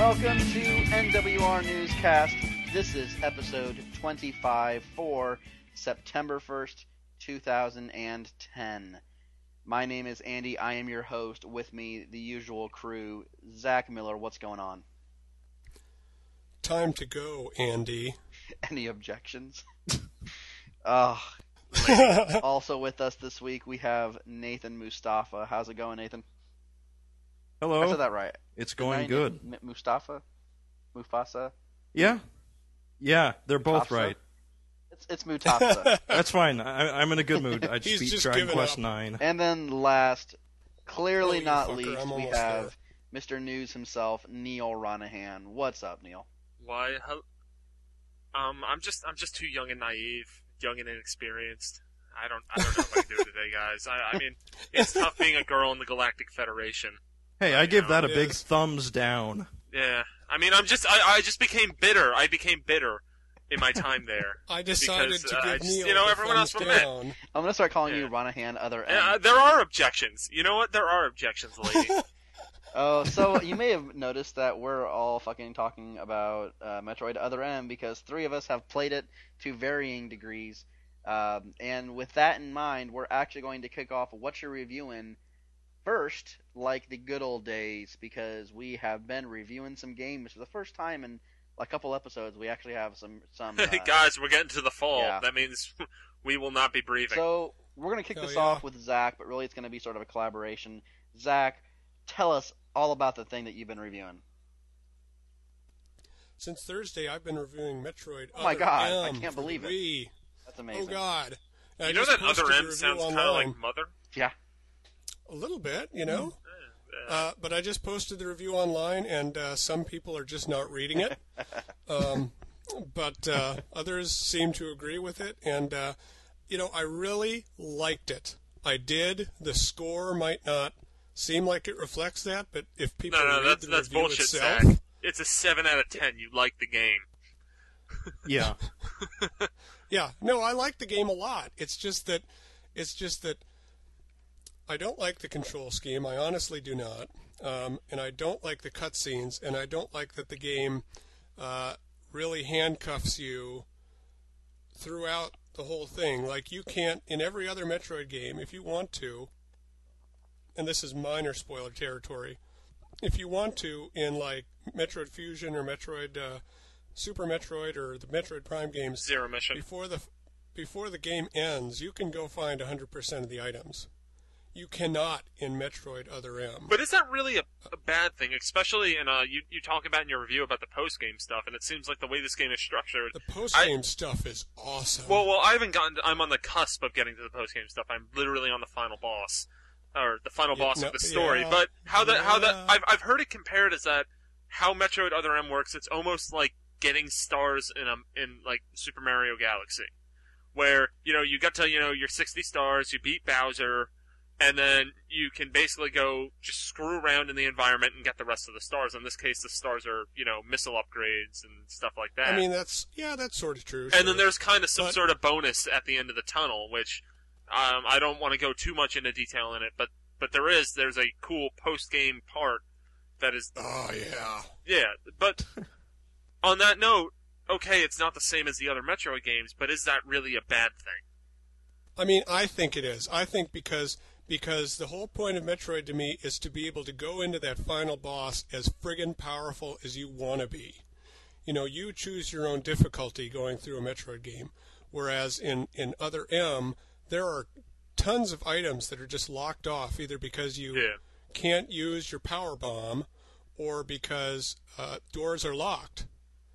Welcome to NWR Newscast. This is episode 25 for September 1st, 2010. My name is Andy. I am your host. With me, the usual crew. Zach Miller, what's going on? Time to go, Andy. Any objections? Also with us this week, we have Nathan Mustafa. How's it going, Nathan? Hello. I said that right. It's going good. Mustafa? Mufasa? Yeah, they're both Mufasa? right. It's Mutasa. That's fine. I'm in a good mood. I just He's beat just Dragon given Quest up. 9. And then last, clearly you not fucker, least, I'm we almost have Mr. News himself, Neil Ronahan. What's up, Neil? Why? I'm just too young and naive, young and inexperienced. I don't know if I can do it today, guys. I mean, it's tough being a girl in the Galactic Federation. Hey, I give that a it big is. thumbs down. Yeah, I mean, I just became bitter. I became bitter in my time there. I decided Because, to I give just- Neil you know, the everyone else thumbs from it. down. I'm going to start calling you Yeah. Ronahan, other M. Yeah, there are objections. You know what? There are objections, lady. Oh, so you may have noticed that we're all fucking talking about Metroid Other M because three of us have played it to varying degrees. And with that in mind, we're actually going to kick off What You're Reviewing first, like the good old days, because we have been reviewing some games for the first time in a couple episodes. We actually have some Guys, we're getting to the fall. Yeah. That means we will not be breathing. So we're going to kick Hell this yeah. off with Zach, but really it's going to be sort of a collaboration. Zach, tell us all about the thing that you've been reviewing. Since Thursday, I've been reviewing Metroid. Oh my Other God, I M can't for believe it. Wii. That's amazing. Oh God! I you know just that posted other the M review sounds kind of online. like mother? Yeah. A little bit, you know. But I just posted the review online, and some people are just not reading it. But others seem to agree with it, and I really liked it. I did. The score might not seem like it reflects that, but if people No, read that's the review bullshit, itself, Zach. It's a 7 out of 10. You like the game. Yeah. yeah, no, I like the game a lot. It's just that I don't like the control scheme. I honestly do not, and I don't like the cutscenes, and I don't like that the game really handcuffs you throughout the whole thing. Like, you can't, in every other Metroid game, if you want to, and this is minor spoiler territory, if you want to, in like Metroid Fusion or Metroid Super Metroid or the Metroid Prime games, Zero mission. before the game ends, you can go find 100% of the items. You cannot in Metroid Other M. But is that really a bad thing? Especially in you talk about in your review about the post game stuff, and it seems like the way this game is structured. The post-game stuff is awesome. Well, I haven't gotten. I'm on the cusp of getting to the post game stuff. I'm literally on the final boss, or the final boss of the story. yeah, But how yeah. I've heard it compared as that how Metroid Other M works. It's almost like getting stars in like Super Mario Galaxy, where you got to your 60 stars, you beat Bowser. And then you can basically go just screw around in the environment and get the rest of the stars. In this case, the stars are, missile upgrades and stuff like that. I mean, that's sort of true. and sure. then there's kind of some But- sort of bonus at the end of the tunnel, which I don't want to go too much into detail in it, but there's a cool post-game part that is... Oh, yeah. Yeah, but on that note, okay, it's not the same as the other Metroid games, but is that really a bad thing? I mean, I think it is. I think because the whole point of Metroid to me is to be able to go into that final boss as friggin' powerful as you want to be. You choose your own difficulty going through a Metroid game, whereas in Other M, there are tons of items that are just locked off, either because you Yeah. can't use your power bomb or because doors are locked.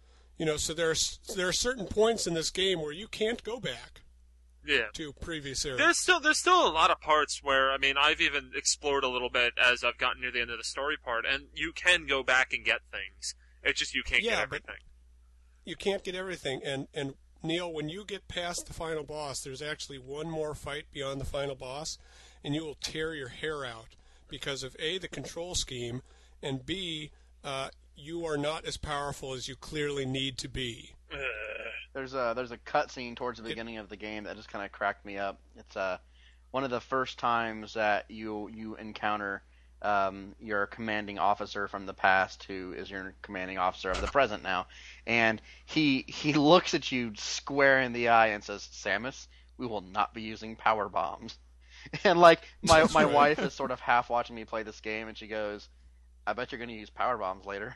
So there are certain points in this game where you can't go back Yeah. to previous areas. There's still a lot of parts where, I mean, I've even explored a little bit as I've gotten near the end of the story part, and you can go back and get things. It's just you can't get Yeah, but- everything. You can't get everything, and Neil, when you get past the final boss, there's actually one more fight beyond the final boss, and you will tear your hair out because of A, the control scheme, and B, you are not as powerful as you clearly need to be. There's a cutscene towards the beginning of the game that just kind of cracked me up. It's one of the first times that you encounter your commanding officer from the past who is your commanding officer of the present now, and he looks at you square in the eye and says, "Samus, we will not be using power bombs." And like my right. wife is sort of half watching me play this game, and she goes, "I bet you're going to use power bombs later."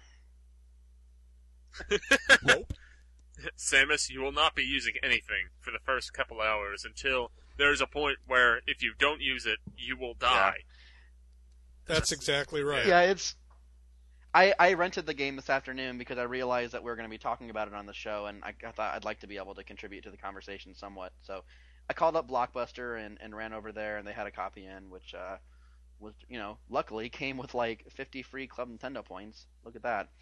Nope. Samus, you will not be using anything for the first couple hours until there's a point where if you don't use it, you will die. That's exactly right. Yeah, it's. I rented the game this afternoon because I realized that we were going to be talking about it on the show, and I thought I'd like to be able to contribute to the conversation somewhat. So I called up Blockbuster and ran over there, and they had a copy in, which was, luckily came with like 50 free Club Nintendo points. Look at that.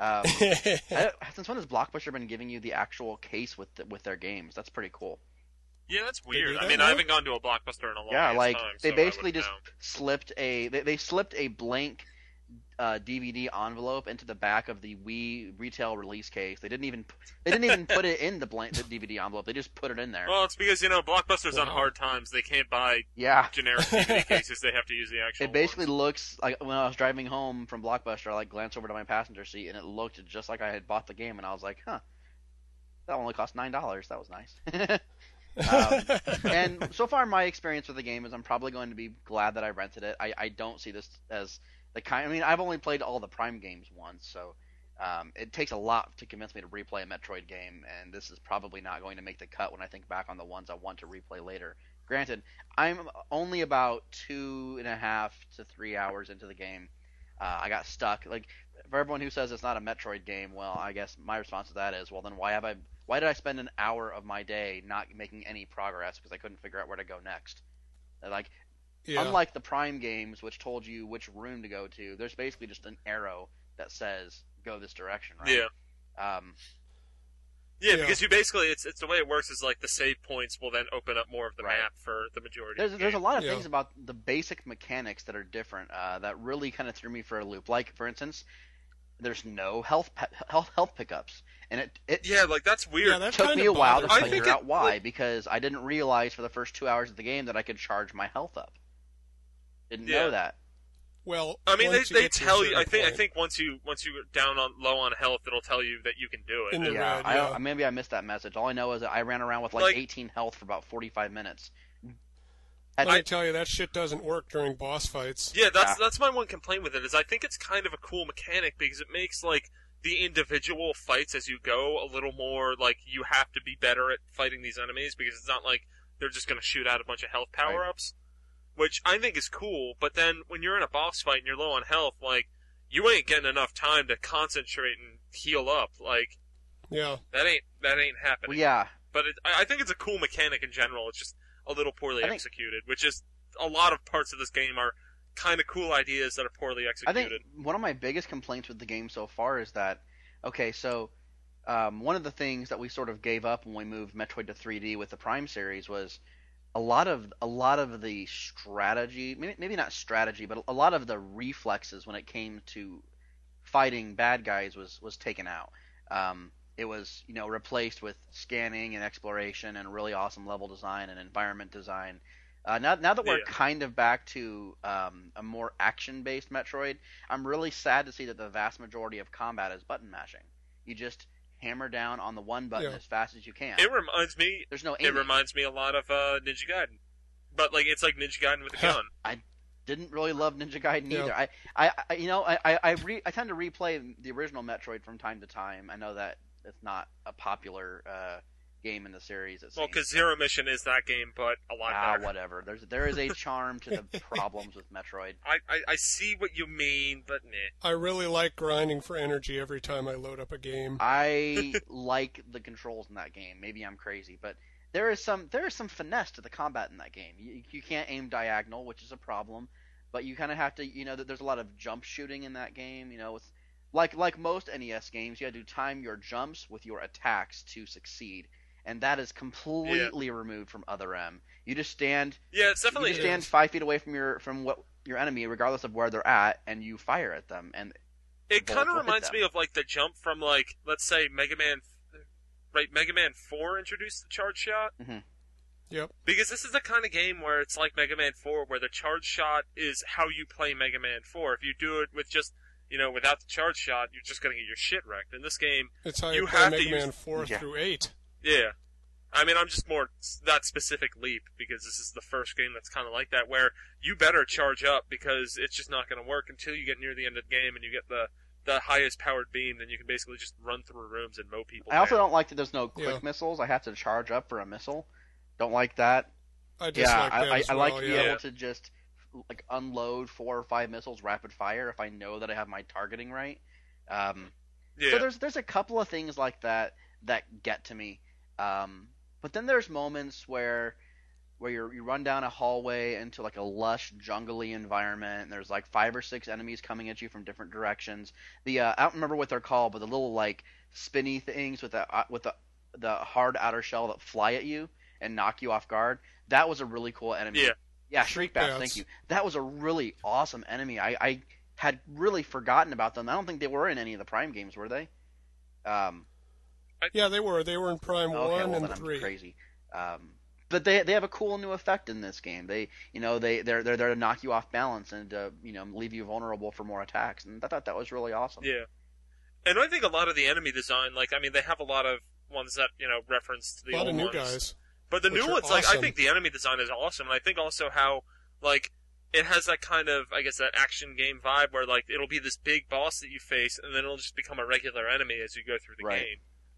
Since when has Blockbuster been giving you the actual case with their games? That's pretty cool. Yeah, that's do weird. that I mean, now? I haven't gone to a Blockbuster in a long Yeah, like time. they so basically I wouldn't just know. slipped they slipped a blank DVD envelope into the back of the Wii retail release case. They didn't even put it in the DVD envelope. They just put it in there. Well, it's because Blockbuster's on Wow. hard times. They can't buy Yeah. generic DVD cases. They have to use the actual. It basically ones. looks like when I was driving home from Blockbuster, I glanced over to my passenger seat and it looked just like I had bought the game, and I was like, huh, that only cost $9. That was nice. And so far, my experience with the game is I'm probably going to be glad that I rented it. I don't see this as the kind. I mean, I've only played all the Prime games once, so it takes a lot to convince me to replay a Metroid game, and this is probably not going to make the cut when I think back on the ones I want to replay later. Granted, I'm only about 2.5 to 3 hours into the game. I got stuck. Like, for everyone who says it's not a Metroid game, well, I guess my response to that is, well, then why did I spend an hour of my day not making any progress because I couldn't figure out where to go next? Like, Yeah. unlike the Prime games, which told you which room to go to, there's basically just an arrow that says go this direction, right? Yeah. Yeah. Because you basically it's the way it works is like the save points will then open up more of the Right. map for the majority. There's of the a game. lot of Yeah. things about the basic mechanics that are different that really kind of threw me for a loop. Like, for instance, there's no health pickups, and it Yeah, like that's weird. Yeah, that took kind me of a while to bothers I me. think figure it- out why, because I didn't realize for the first 2 hours of the game that I could charge my health up. Didn't Yeah. know that. Well, I mean, once you they get to a tell you. I certain think point- once you get down on low on health, it'll tell you that you can do it. In the And- Yeah, red, yeah. maybe I missed that message. All I know is that I ran around with Like- 18 health for about 45 minutes. Let me tell you, that shit doesn't work during boss fights. Yeah, Yeah. that's my one complaint with it is I think it's kind of a cool mechanic because it makes like the individual fights as you go a little more like you have to be better at fighting these enemies because it's not like they're just going to shoot out a bunch of health power ups, which I think is cool. But then when you're in a boss fight and you're low on health, like you ain't getting enough time to concentrate and heal up. Like Yeah. that ain't happening. Well, yeah, But I think it's a cool mechanic in general. It's just a little poorly I think- executed, which is a lot of parts of this game are kind of cool ideas that are poorly I executed. think one of my biggest complaints with the game so far is that, okay, so one of the things that we sort of gave up when we moved Metroid to 3D with the Prime series was a lot of the strategy, maybe not strategy, but a lot of the reflexes when it came to fighting bad guys was taken out. It was replaced with scanning and exploration and really awesome level design and environment design. Now that we're Yeah. kind of back to a more action-based Metroid, I'm really sad to see that the vast majority of combat is button mashing. You just hammer down on the one button Yeah. as fast as you can. It reminds me. There's no It aiming. reminds me a lot of Ninja Gaiden, but like it's like Ninja Gaiden with a gun. Didn't really love Ninja Gaiden Yeah. either. I tend to replay the original Metroid from time to time. I know that it's not a popular game in the series. It Well, seems. because Zero Mission is that game, but a lot better. Whatever. There is a charm to the problems with Metroid. I see what you mean, but nah. I really like grinding for energy every time I load up a game. I like the controls in that game. Maybe I'm crazy, but there is some finesse to the combat in that game. You can't aim diagonal, which is a problem, but you kind of have to. There's a lot of jump shooting in that game. It's like most NES games, you have to time your jumps with your attacks to succeed, and that is completely removed from Other M. You just stand. Yeah, it's You definitely. just stand 5 feet away from your enemy, regardless of where they're at, and you fire at them. And It kind of Well, reminds them. me of like the jump from like let's say Mega Man 4 introduced the charge shot. Mhm. Yep. Because this is the kind of game where it's like Mega Man 4, where the charge shot is how you play Mega Man 4. If you do it with just, without the charge shot, you're just going to get your shit wrecked. In this game, It's how you you play have Mega to Man use... 4 Yeah. through 8. Yeah. I mean, I'm just more that specific leap, because this is the first game that's kind of like that, where you better charge up, because it's just not going to work until you get near the end of the game and you get the highest powered beam, then you can basically just run through rooms and mow people I also down. don't like that there's no quick Yeah. missiles. I have to charge up for a missile. Don't like that. I dislike that as I well, like to be yeah. able to just like unload 4 or 5 missiles rapid fire if I know that I have my targeting right. Yeah. So there's a couple of things like that get to me. But then there's moments where you run down a hallway into like a lush jungly environment, and there's like 5 or 6 enemies coming at you from different directions. I don't remember what they're called, but the little like spinny things with the hard outer shell that fly at you and knock you off guard. That was a really cool enemy. Yeah. Yeah, Shriek Shriek Bats, Bats. thank you. That was a really awesome enemy. I had really forgotten about them. I don't think they were in any of the Prime games, were they? Yeah, they were. They were in Prime Okay, 1 well, and then 3. I'm crazy. But they have a cool new effect in this game. They're there to knock you off balance and leave you vulnerable for more attacks. And I thought that was really awesome. Yeah. And I think a lot of the enemy design, they have a lot of ones that, reference the A lot old of new ones. guys. But the which new are ones, I awesome. think the enemy design is awesome, and I think also how, it has that kind of, I guess, that action game vibe where, it'll be this big boss that you face, and then it'll just become a regular enemy as you go through the Right. game.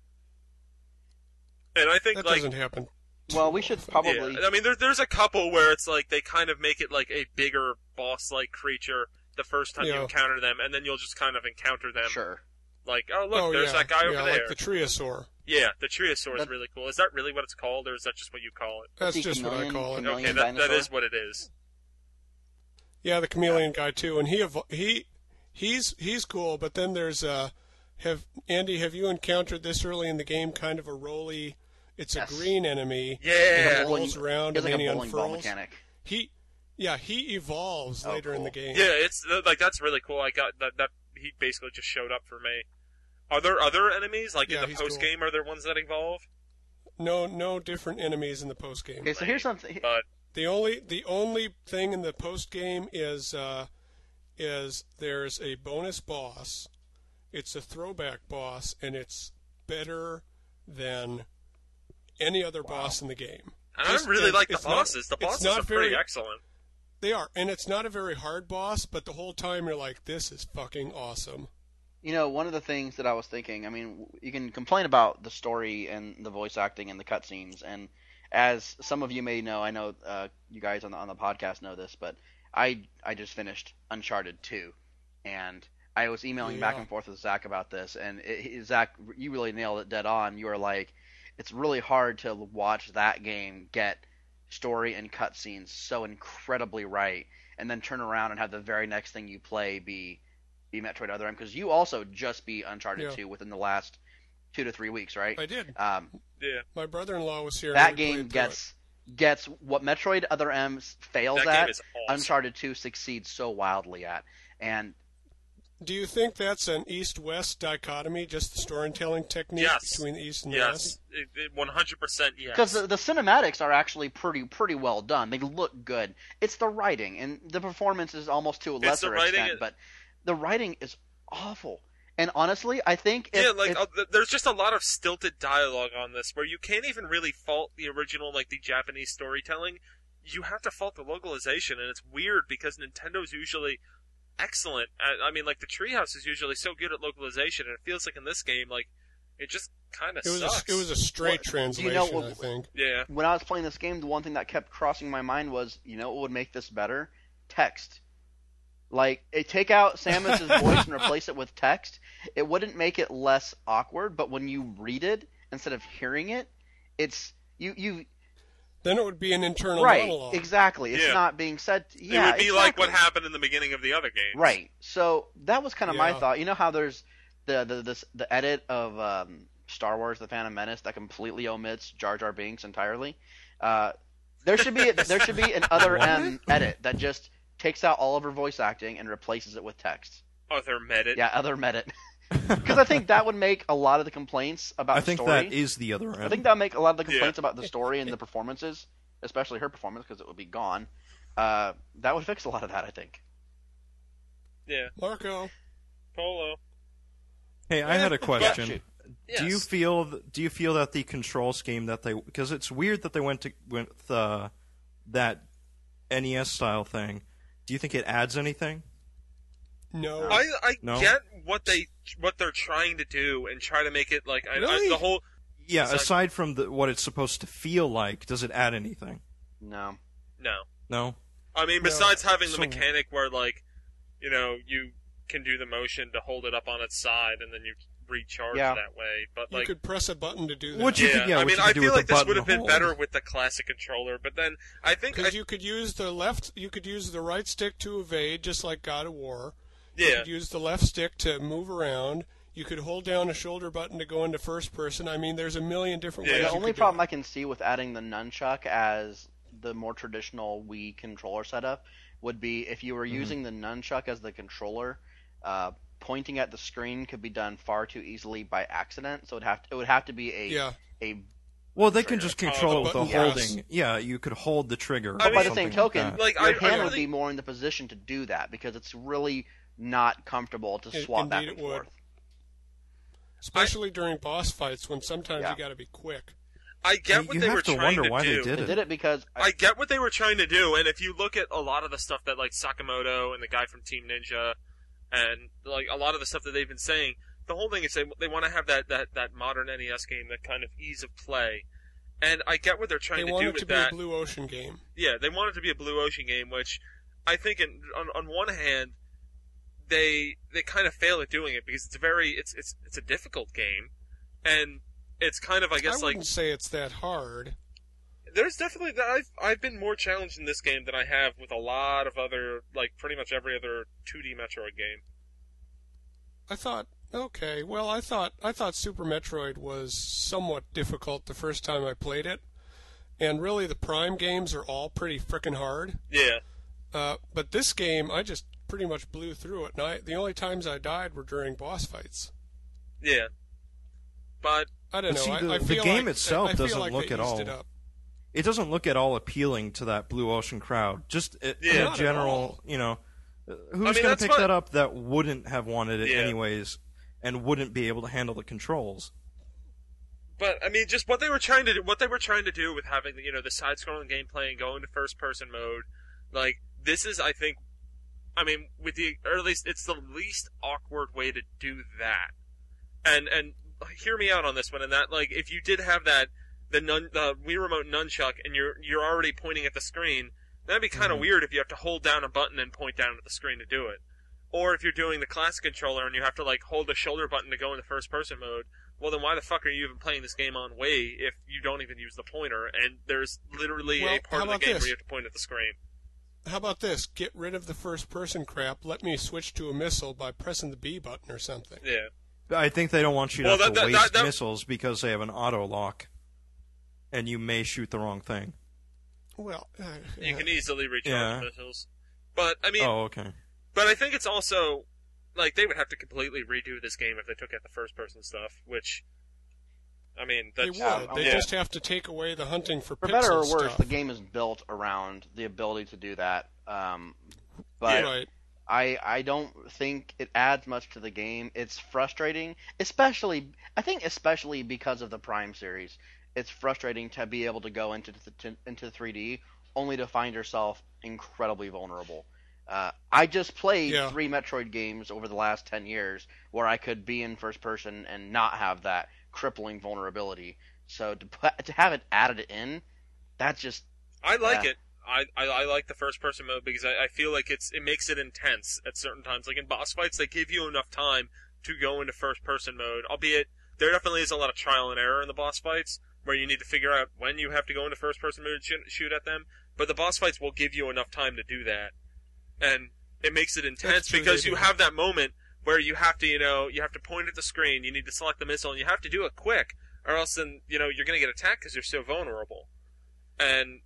And I think, That doesn't happen. Well, we should probably. yeah, I mean, there's a couple where it's they kind of make it like a bigger boss-like creature the first time you Yeah. encounter them, and then you'll just kind of encounter them. Sure. Oh, look, there's yeah. that guy over yeah, there. like the Triosaur. Yeah, the Triosaur is That- really cool. Is that really what it's called, or is that just what you call it? That's The just what I chameleon- call it. chameleon- Okay, that dinosaur? is what it is. Yeah, the chameleon guy too, and he's cool. But then there's have you encountered this early in the game? Kind of a roly. It's Yes. a green enemy. Yeah. He rolls around It's and like then a he bowling ball unfurls. mechanic. He evolves Oh, later in the cool. game. Yeah, it's that's really cool. I got that he basically just showed up for me. Are there other enemies in Yeah, the he's post game? Are there ones that evolve? No different enemies in the post game. Okay, so here's something. But The only thing in the post game is there's a bonus boss. It's a throwback boss, and it's better than any other boss in the game. and Just- I really and like the it's not- bosses. The it's bosses not are pretty very- excellent. They are, and it's not a very hard boss, but the whole time you're like, this is fucking awesome. One of the things that I was thinking, I mean, you can complain about the story and the voice acting and the cutscenes, and as some of you may know, I know you guys on the podcast know this, but I just finished Uncharted 2, and I was emailing back Yeah. and forth with Zach about this, and Zach, you really nailed it dead on. You were like, it's really hard to watch that game get story and cutscenes so incredibly right, and then turn around and have the very next thing you play be Metroid Other M, because you also just beat Uncharted Yeah. 2 within the last 2 to 3 weeks, right? I did. Yeah, My brother-in-law was here. and That we game played through gets what Metroid Other M fails that at. game is awesome. Uncharted 2 succeeds so wildly at, and it. Do you think that's an east-west dichotomy, just the storytelling technique Yes. between the east and Yes, west? 100% yes. because the cinematics are actually pretty well done. They look good. It's the writing and the performance is almost to a It's the lesser writing extent, and- but the writing is awful. And honestly, I think there's just a lot of stilted dialogue on this where you can't even really fault the original, the Japanese storytelling. You have to fault the localization, and it's weird because Nintendo's usually excellent at, the Treehouse is usually so good at localization, and it feels like in this game, it just kind of sucks. It was a straight Well, translation, you know, I think. Yeah. when I was playing this game, the one thing that kept crossing my mind was, what would make this better? Text. Take out Samus's voice and replace it with text. It wouldn't make it less awkward, but when you read it instead of hearing it, it's you Then it would be an internal right, monologue. exactly. It's Yeah. not being said. It Yeah, would be like what exactly. happened in the beginning of the other games. Right. So that was kind of my Yeah. thought. You know how there's the edit of Star Wars: The Phantom Menace that completely omits Jar Jar Binks entirely. There should be an Other M edit that just takes out all of her voice acting and replaces it with text. Other Medit. Yeah, Other Medit. Because I think that would make a lot of the complaints about I the think story. that is the other end. I think that would make a lot of the complaints about the story and the performances especially her performance because it would be gone. That would fix a lot of that, I think. Yeah. Marco. Polo. Hey, I had a question. shoot. Yes. Do you feel that the control scheme that because it's weird that they went with that NES style thing. Do you think it adds anything? No. I No? get what they're trying to do and try to make it like Really? the whole. Yeah, It's like- aside from what it's supposed to feel like, does it add anything? No. No. No? I mean, No. besides having the So- mechanic where, like, you can do the motion to hold it up on its side and then you recharge Yeah. that way. But, You like, could press a button to do that. What you yeah, could- yeah, I what mean, you I could do feel with like the this button would have been hold. better with the classic controller, but then I think, Because you could use the right stick to evade, just like God of War. You yeah, could use the left stick to move around. You could hold down a shoulder button to go into first person. I mean, there's a million different Yeah. ways. The you only could do problem it. I can see with adding the nunchuck as the more traditional Wii controller setup would be if you were using the nunchuck as the controller. Pointing at the screen could be done far too easily by accident, so it would have to be a Well, they can Trigger. just control it with a button press. holding. Yeah, you could hold the trigger. But or by the something same token, like that. Like, your I hand would really- be more in the position to do that because it's really not comfortable to swap back Indeed and it would. forth. Especially during boss fights when sometimes Yeah. you got to be quick. I get what you they have were to trying wonder to why do. they did They it. did it because I get what they were trying to do, and if you look at a lot of the stuff that, like, Sakamoto and the guy from Team Ninja, and, like, a lot of the stuff that they've been saying, the whole thing is they want to have that modern NES game, that kind of ease of play. And I get what they're trying They to want do it to with be that. a Blue Ocean game. Yeah, they want it to be a Blue Ocean game, which I think on one hand, they kind of fail at doing it because it's a difficult game, and it's kind of, I guess, I like, wouldn't say it's that hard. there's definitely that I've been more challenged in this game than I have with a lot of other, like, pretty much every other 2D Metroid game. I thought, okay, well, I thought Super Metroid was somewhat difficult the first time I played it, and really the Prime games are all pretty frickin' hard. Yeah. But this game, I just pretty much blew through it, and the only times I died were during boss fights. Yeah. But I don't But know. see, I the feel game like, itself I feel doesn't like look they at eased all. it up. It doesn't look at all appealing to that Blue Ocean crowd. Just in Yeah. a Not at general, all. who's mean, going to that's pick what- that up that wouldn't have wanted it Yeah. anyways and wouldn't be able to handle the controls? But I mean, just what they were trying to do with having the side-scrolling gameplay and going to first-person mode, like, this is, I think, I mean, or at least it's the least awkward way to do that. And hear me out on this one. And that, like, if you did have the Wii Remote nunchuck and you're already pointing at the screen, that'd be kind of weird if you have to hold down a button and point down at the screen to do it. Or if you're doing the classic controller and you have to, like, hold the shoulder button to go into first-person mode. Well, then why the fuck are you even playing this game on Wii if you don't even use the pointer? And there's literally Well, a part how of the about game this? where you have to point at the screen. How about this? Get rid of the first-person crap. Let me switch to a missile by pressing the B button or something. Yeah. I think they don't want you to Well, have to that- waste that- missiles because they have an auto lock, and you may shoot the wrong thing. Well, You can easily recharge Yeah. missiles. But, I mean, Oh, okay. but I think it's also, like, they would have to completely redo this game if they took out the first-person stuff, which, I mean, they that's... would. They yeah. just have to take away the hunting for For better or pixel worse, stuff. the game is built around the ability to do that. But Right. I don't think it adds much to the game. It's frustrating, especially because of the Prime series. It's frustrating to be able to go into 3D only to find yourself incredibly vulnerable. I just played Yeah. 3 Metroid games over the last 10 years where I could be in first person and not have that crippling vulnerability. So to have it added in, that's just I like Yeah. it. I like the first-person mode because I feel like it makes it intense at certain times. Like in boss fights, they give you enough time to go into first-person mode, albeit there definitely is a lot of trial and error in the boss fights where you need to figure out when you have to go into first-person mode and shoot at them. But the boss fights will give you enough time to do that. And it makes it intense That's true, because they you do. have that moment where you have to, you have to point at the screen, you need to select the missile, and you have to do it quick, or else then, you're going to get attacked because you're so vulnerable. And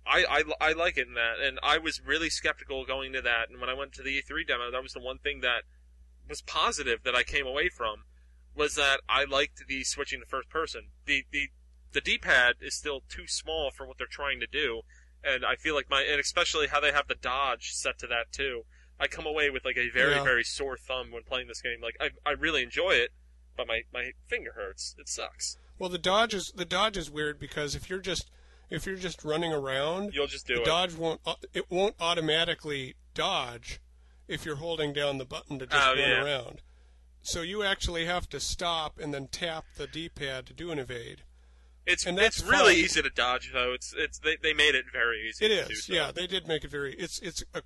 I like it in that, and I was really skeptical going to that, and when I went to the E3 demo, that was the one thing that was positive that I came away from, was that I liked the switching to first person. The the D-pad is still too small for what they're trying to do, and I feel like and especially how they have the dodge set to that too. I come away with like a very, very sore thumb when playing this game. Like I really enjoy it, but my finger hurts. It sucks. Well, the dodge is weird because if you're just running around, you'll just do the dodge won't automatically dodge if you're holding down the button to just run around. So you actually have to stop and then tap the D-pad to do an evade. It's really easy to dodge though. They made it very easy. It to is. do so. Yeah, they did make it very. It's a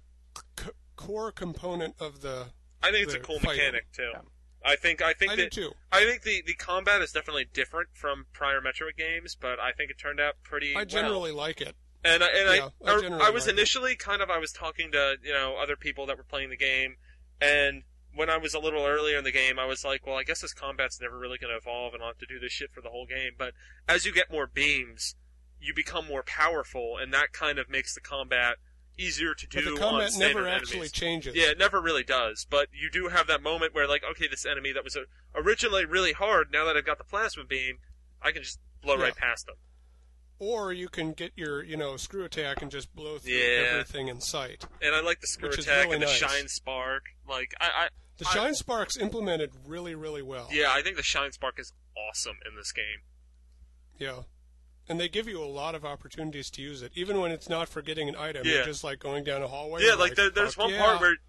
core component of the. I think it's a cool mechanic too. Yeah. I think do too. I think the combat is definitely different from prior Metroid games, but I think it turned out pretty well. I generally like it. And I was like initially I was talking to other people that were playing the game, and when I was a little earlier in the game, I was like, well, I guess this combat's never really going to evolve, and I'll have to do this shit for the whole game. But as you get more beams, you become more powerful, and that kind of makes the combat easier to do. But the combat on standard never enemies. actually changes. Yeah, it never really does. But you do have that moment where, like, okay, this enemy that was originally really hard, now that I've got the plasma beam, I can just blow right past them. Or you can get your, screw attack and just blow through everything in sight. And I like the screw attack and the shine spark. Like, the shine spark's implemented really, really well. Yeah, I think the shine spark is awesome in this game. Yeah. And they give you a lot of opportunities to use it, even when it's not for getting an item. You're just like going down a hallway. Yeah, like there's one part where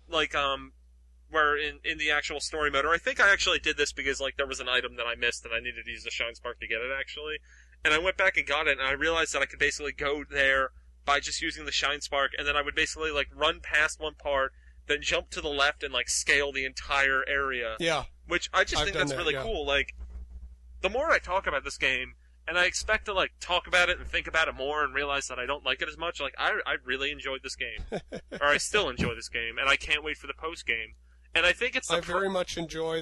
where in the actual story mode, or I think I actually did this because like there was an item that I missed and I needed to use the shine spark to get it actually, and I went back and got it, and I realized that I could basically go there by just using the shine spark, and then I would basically like run past one part, then jump to the left and like scale the entire area. Yeah, which I just think that's really cool. Like, the more I talk about this game, and I expect to like talk about it and think about it more and realize that I don't like it as much. Like I really enjoyed this game, or I still enjoy this game, and I can't wait for the post game. And I think it's. I very much enjoy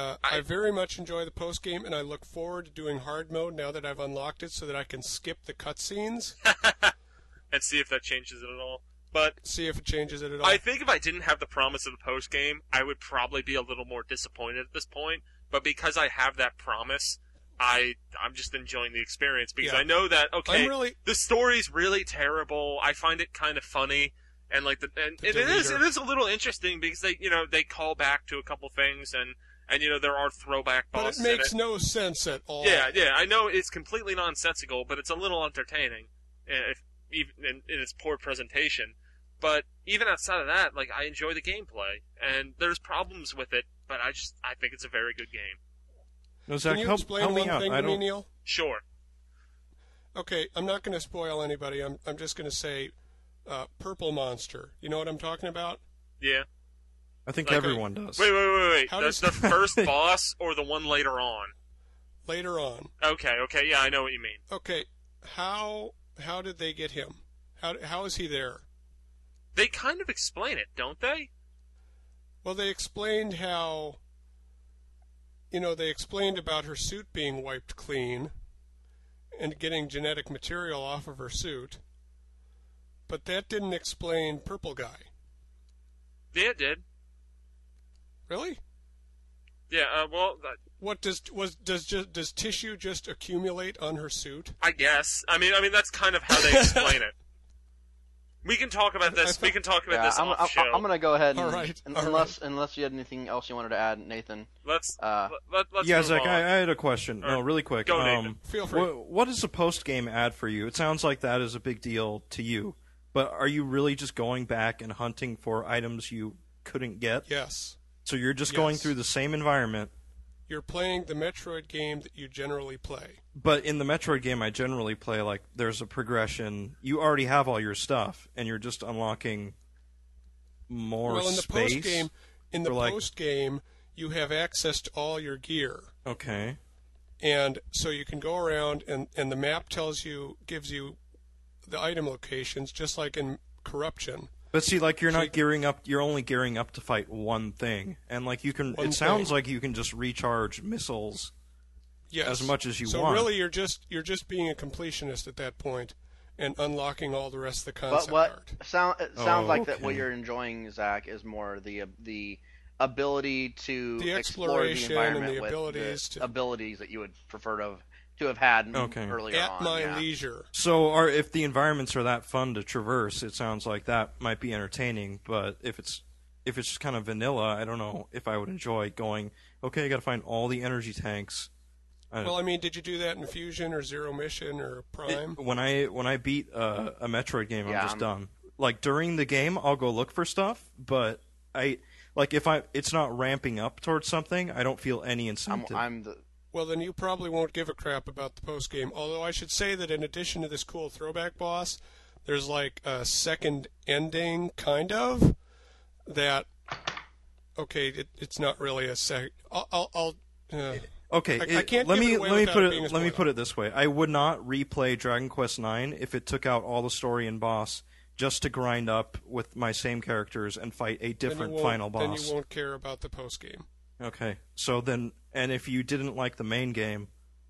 the post game, and I look forward to doing hard mode now that I've unlocked it, so that I can skip the cutscenes and see if that changes it at all. But see if it changes it at all. I think if I didn't have the promise of the post game, I would probably be a little more disappointed at this point. But because I have that promise, I'm just enjoying the experience because I know that the story's really terrible. I find it kind of funny, and like it is a little interesting because they call back to a couple things and there are throwback bosses. But it makes no sense at all. Yeah, I know it's completely nonsensical, but it's a little entertaining, even in its poor presentation. But even outside of that, like I enjoy the gameplay, and there's problems with it, but I think it's a very good game. No, Zach, Can you help explain me one out. thing to me, Neil? Sure. Okay, I'm not going to spoil anybody. I'm just going to say Purple Monster. You know what I'm talking about? Yeah. I think everyone does. Wait. That's the first boss or the one later on? Later on. Okay, yeah, I know what you mean. Okay, how did they get him? How is he there? They kind of explain it, don't they? Well, they explained how... they explained about her suit being wiped clean and getting genetic material off of her suit, but that didn't explain Purple Guy. Yeah, it did. Really? Yeah. Well, what does tissue just accumulate on her suit? I guess. I mean that's kind of how they explain it. We can talk about this. We can talk about this off show. I'm gonna go ahead. Unless you had anything else you wanted to add, Nathan. Let's. Yeah, Zach, I had a question. No, really quick. Go, Nathan. Feel free. What is a post-game ad for you? It sounds like that is a big deal to you, but are you really just going back and hunting for items you couldn't get? Yes. So you're just going through the same environment. You're playing the Metroid game that you generally play. But in the Metroid game I generally play, like, there's a progression. You already have all your stuff, and you're just unlocking more space. In the post game, you have access to all your gear. Okay. And so you can go around, and the map gives you the item locations, just like in Corruption. But see, like, you're not gearing up. You're only gearing up to fight one thing, and like you can. It sounds like you can just recharge missiles. Yes. As much as you want. So really, you're just being a completionist at that point, and unlocking all the rest of the concept art. Sounds like that. What you're enjoying, Zach, is more the ability to explore the environment and the with abilities abilities that you would prefer to to have had Okay. earlier At on. my yeah. leisure. So, if the environments are that fun to traverse, it sounds like that might be entertaining. But if it's just kind of vanilla, I don't know if I would enjoy going. Okay, I got to find all the energy tanks. Well, I mean, did you do that in Fusion or Zero Mission or Prime? When I beat a Metroid game, Yeah, I'm just done. Like during the game, I'll go look for stuff, but it's not ramping up towards something, I don't feel any incentive. Well, then you probably won't give a crap about the post game. Although I should say that in addition to this cool throwback boss, there's like a second ending, kind of. That okay, it's not really a sec. Okay, I can't let give me it away let me without put it being a let me spoiler. put it this way: I would not replay Dragon Quest IX if it took out all the story and boss just to grind up with my same characters and fight a different final boss. Then you won't care about the post game. Okay, so then, and if you didn't like the main game,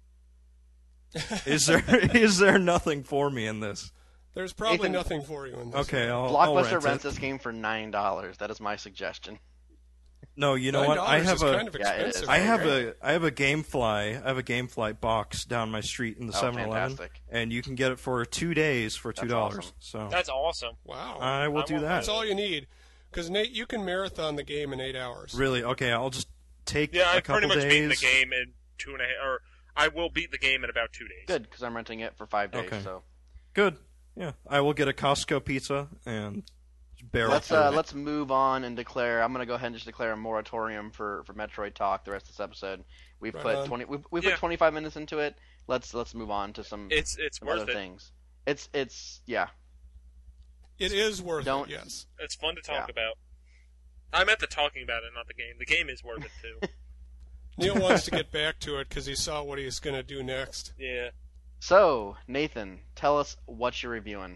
is there nothing for me in this? There's probably Ethan- nothing for you in this. Okay, I'll Blockbuster rent rents it. this game for $9. That is my suggestion. No, you know what? $9 I have is a kind of Yeah, it is. expensive. I have right? a GameFly box down my street in the Oh, 7-Eleven, fantastic. and you can get it for 2 days for $2. awesome. So That's awesome. Wow. I will do that. That's all you need. Because Nate, you can marathon the game in 8 hours. Really? Okay, I'll just take Yeah, a I've pretty couple much days. beaten the game in 2.5, or I will beat the game in about 2 days. Good, because I'm renting it for 5 days. Okay. So Good. Yeah, I will get a Costco pizza and barrel let's through it. let's move on and declare. I'm gonna go ahead and just declare a moratorium for Metroid talk the rest of this episode. We've Right put on. 20. We Yeah. put 25 minutes into it. Let's move on to some It's other worth it. things. It's yeah. It is worth Don't- it, yes. It's fun to talk Yeah. about. I meant the talking about it, not the game. The game is worth it too. Neil wants to get back to it because he saw what he's going to do next. Yeah. So Nathan, tell us what you're reviewing.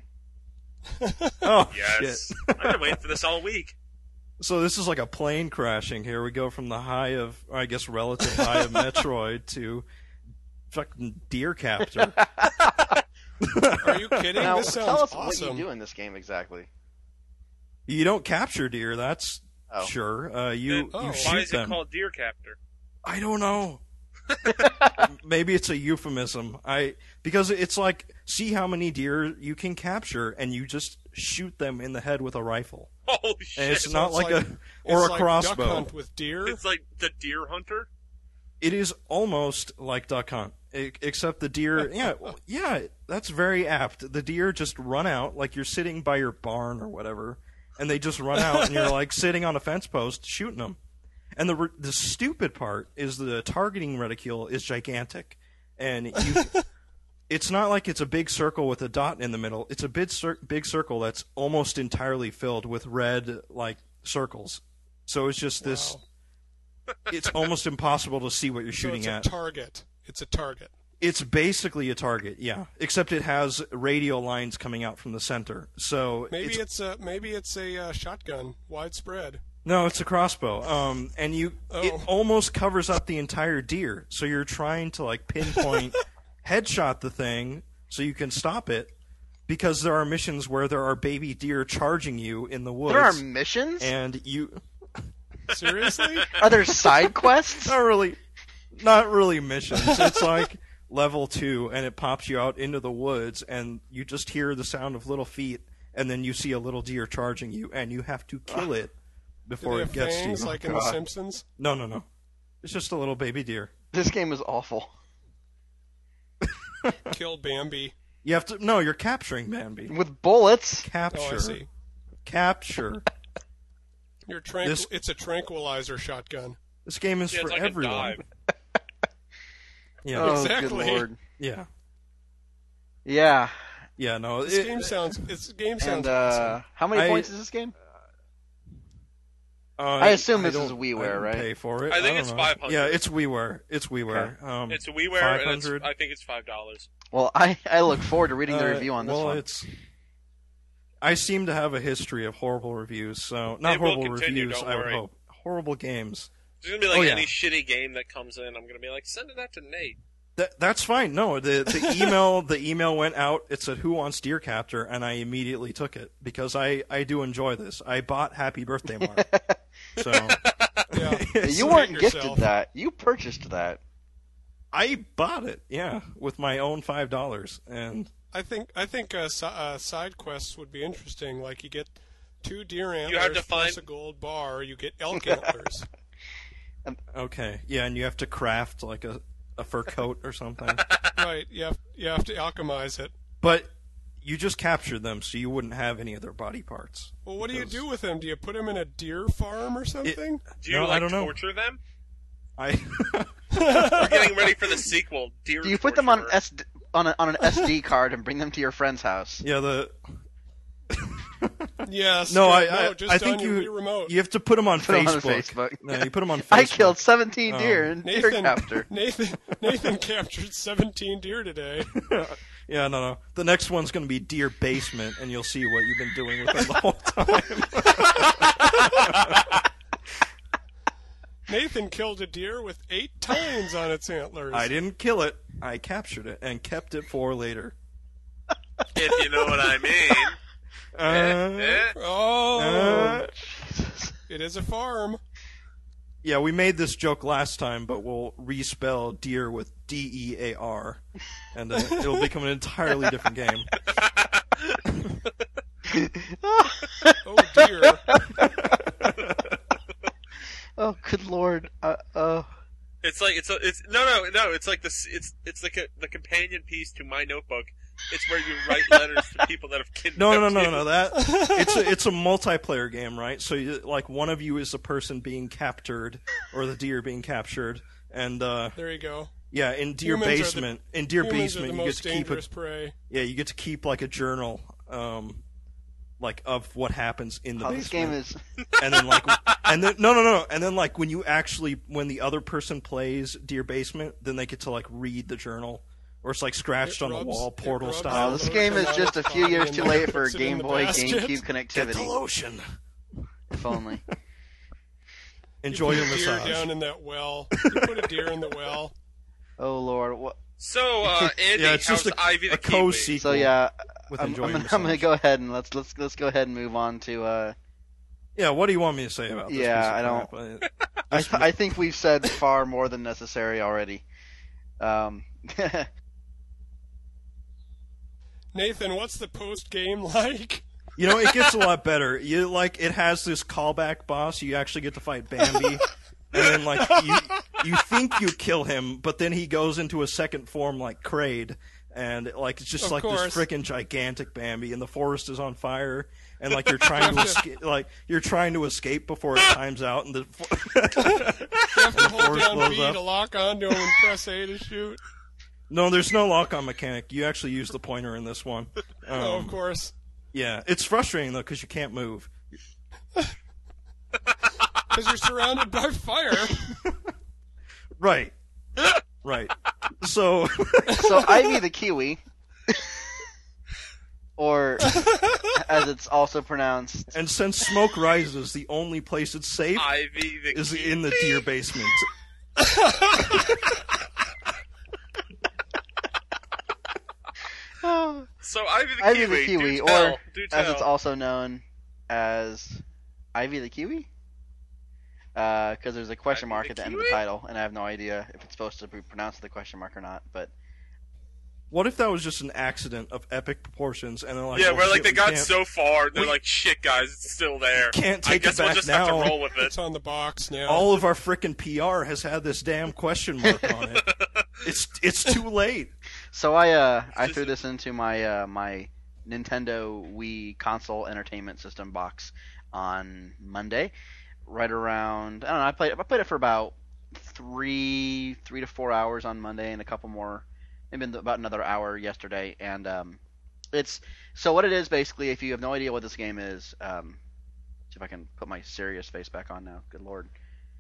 Oh Yes. shit! I've been waiting for this all week. So this is like a plane crashing. Here we go from the high of, or I guess, relative high of Metroid to fucking Deer Captor. Are you kidding? Now This tell sounds us awesome. what you do in this game exactly. You don't capture deer, that's Oh. sure. You Oh. you Why Why shoot is it them. called Deer Captor? I don't know. Maybe it's a euphemism. Because it's like, see how many deer you can capture, and you just shoot them in the head with a rifle. Holy And shit! it's not it's like like- or It's a like crossbow. Duck Hunt with deer. It's like the Deer Hunter. It is almost like Duck Hunt, except the deer. Yeah, that's very apt. The deer just run out like you're sitting by your barn or whatever, and they just run out, and you're like sitting on a fence post shooting them. And the stupid part is the targeting reticule is gigantic, and it's not like it's a big circle with a dot in the middle. It's a big circle that's almost entirely filled with red like circles. So it's just this. Wow. It's almost impossible to see what you're So shooting it's a at. target. It's a target. It's basically a target, yeah. Except it has radial lines coming out from the center. So Maybe it's a shotgun, widespread. no, it's a crossbow. And it Oh. almost covers up the entire deer. So you're trying to like pinpoint, headshot the thing so you can stop it. Because there are missions where there are baby deer charging you in the woods. There are missions. and you Seriously? Are there side quests? not really missions. It's like level 2, and it pops you out into the woods, and you just hear the sound of little feet, and then you see a little deer charging you, and you have to kill it Do before they it have gets to fangs you. like in The Simpsons? No. It's just a little baby deer. This game is awful. Kill Bambi. You have to. No, you're capturing Bambi. With bullets. Capture. Oh, I see. Capture. It's a tranquilizer shotgun. This game is Yeah, for it's like a everyone. dive. Yeah. Oh, Exactly. good lord. Yeah. Yeah. Yeah. No. This game sounds. And awesome. how many I- points is this game? I I assume this is don't- WiiWare, I didn't right? Pay for it. I think don't it's know. 500. Yeah, it's WiiWare. It's WiiWare. It's a WiiWare, and 500. I think it's $5. Well, I look forward to reading the review on this well, one. I seem to have a history of horrible reviews, so not They will horrible continue, reviews. don't I would worry. hope horrible games. There's gonna be like Oh, yeah. any shitty game that comes in. I'm gonna be like, send it out to Nate. That's fine. No, the email went out. It said who wants Deer Captor, and I immediately took it because I do enjoy this. I bought Happy Birthday Mark, so Yeah. You Save weren't yourself. gifted that. You purchased that. I bought it, yeah, with my own $5, and I think side quests would be interesting. Like you get 2 deer have antlers to plus find- a gold bar. You get elk antlers. okay, yeah, and you have to craft like a fur coat or something. Right. You have to alchemize it. But you just captured them, so you wouldn't have any of their body parts. Well, what do you Because- do with them? Do you put them in a deer farm or something? Do you No, I don't know. torture them? I We're getting ready for the sequel. Deer Do you put them on Torturer. on an SD card and bring them to your friend's house? yeah the Yes. no yeah, I just I think on your you Wii remote. you have to put them on Put 'em Facebook. on Facebook. No, you put them on Facebook. I killed 17 deer in deer Nathan, capture. Nathan captured 17 deer today. Yeah, no. The next one's going to be Deer Basement, and you'll see what you've been doing with them the whole time. Nathan killed a deer with 8 tines on its antlers. I didn't kill it. I captured it and kept it for later. If you know what I mean. Eh. Oh, it is a farm. Yeah, we made this joke last time, but we'll respell deer with DEAR, and it'll become an entirely different game. Oh dear. Oh, good lord. It's like it's like this. It's like the companion piece to my notebook. It's where you write letters to people that have kidnapped No. you. That it's a multiplayer game, right? So like one of you is the person being captured, or the deer being captured, and There you go. yeah, in Deer Humans are the- Basement, in Deer Humans are Basement, the you get most to keep dangerous prey. you get to keep like a journal, like of what happens in the Oh, basement. this game is. And then like, and then no, and then like when the other person plays Deer Basement, then they get to like read the journal, or it's like scratched on the wall, Portal rubs style. Oh, this game is just a few years too late for Puts it in Game the Boy, basket. GameCube Get the connectivity. lotion. If only. Enjoy you your put a deer massage. down in that well. You put a deer in the well. Oh lord. What? So, Andy, Yeah, it's how's just Ivy the a Kiwi? co-sequel. So yeah, With I'm enjoying gonna massage. go ahead and let's go ahead and move on to. Yeah, what do you want me to say about this? Yeah, piece of I don't- crap? I think we've said far more than necessary already. Nathan, what's the post game like? You know, it gets a lot better. You like it has this callback boss. You actually get to fight Bambi, and then like you think you kill him, but then he goes into a second form like Kraid, and like it's just Of like course. this freaking gigantic Bambi, and the forest is on fire, and like you're trying to escape, you're trying to escape before it times out, and You have to hold forest down blows B up. to lock onto him and press A to shoot. no, there's no lock-on mechanic. You actually use the pointer in this one. Oh, of course. Yeah, it's frustrating though because you can't move. Because you're surrounded by fire. Right. Right. So So Ivy the Kiwi, or as it's also pronounced, and since smoke rises, the only place it's safe Ivy the is Kiwi. in the deer basement. So Ivy the Ivy Kiwi, the Kiwi, do tell, or do as tell. it's also known as Ivy the Kiwi, because there's a question Ivy mark the at the end of the Kiwi? title, and I have no idea if it's supposed to be pronounced with a question mark or not. But What if that was just an accident of epic proportions and they're like, Yeah, well, where like shit, they we got can't, so far, they're we- like, shit, guys, it's still there. can't I take guess it we'll back just have now. to roll with it. It's on the box now. All of our frickin' PR has had this damn question mark on it. It's too late. so I threw this into my my Nintendo Wii console entertainment system box on Monday, right around I don't know. I played it for about three to 4 hours on Monday, and a couple more, maybe about another hour yesterday. And it's so what it is basically. If you have no idea what this game is, see if I can put my serious face back on now. Good lord.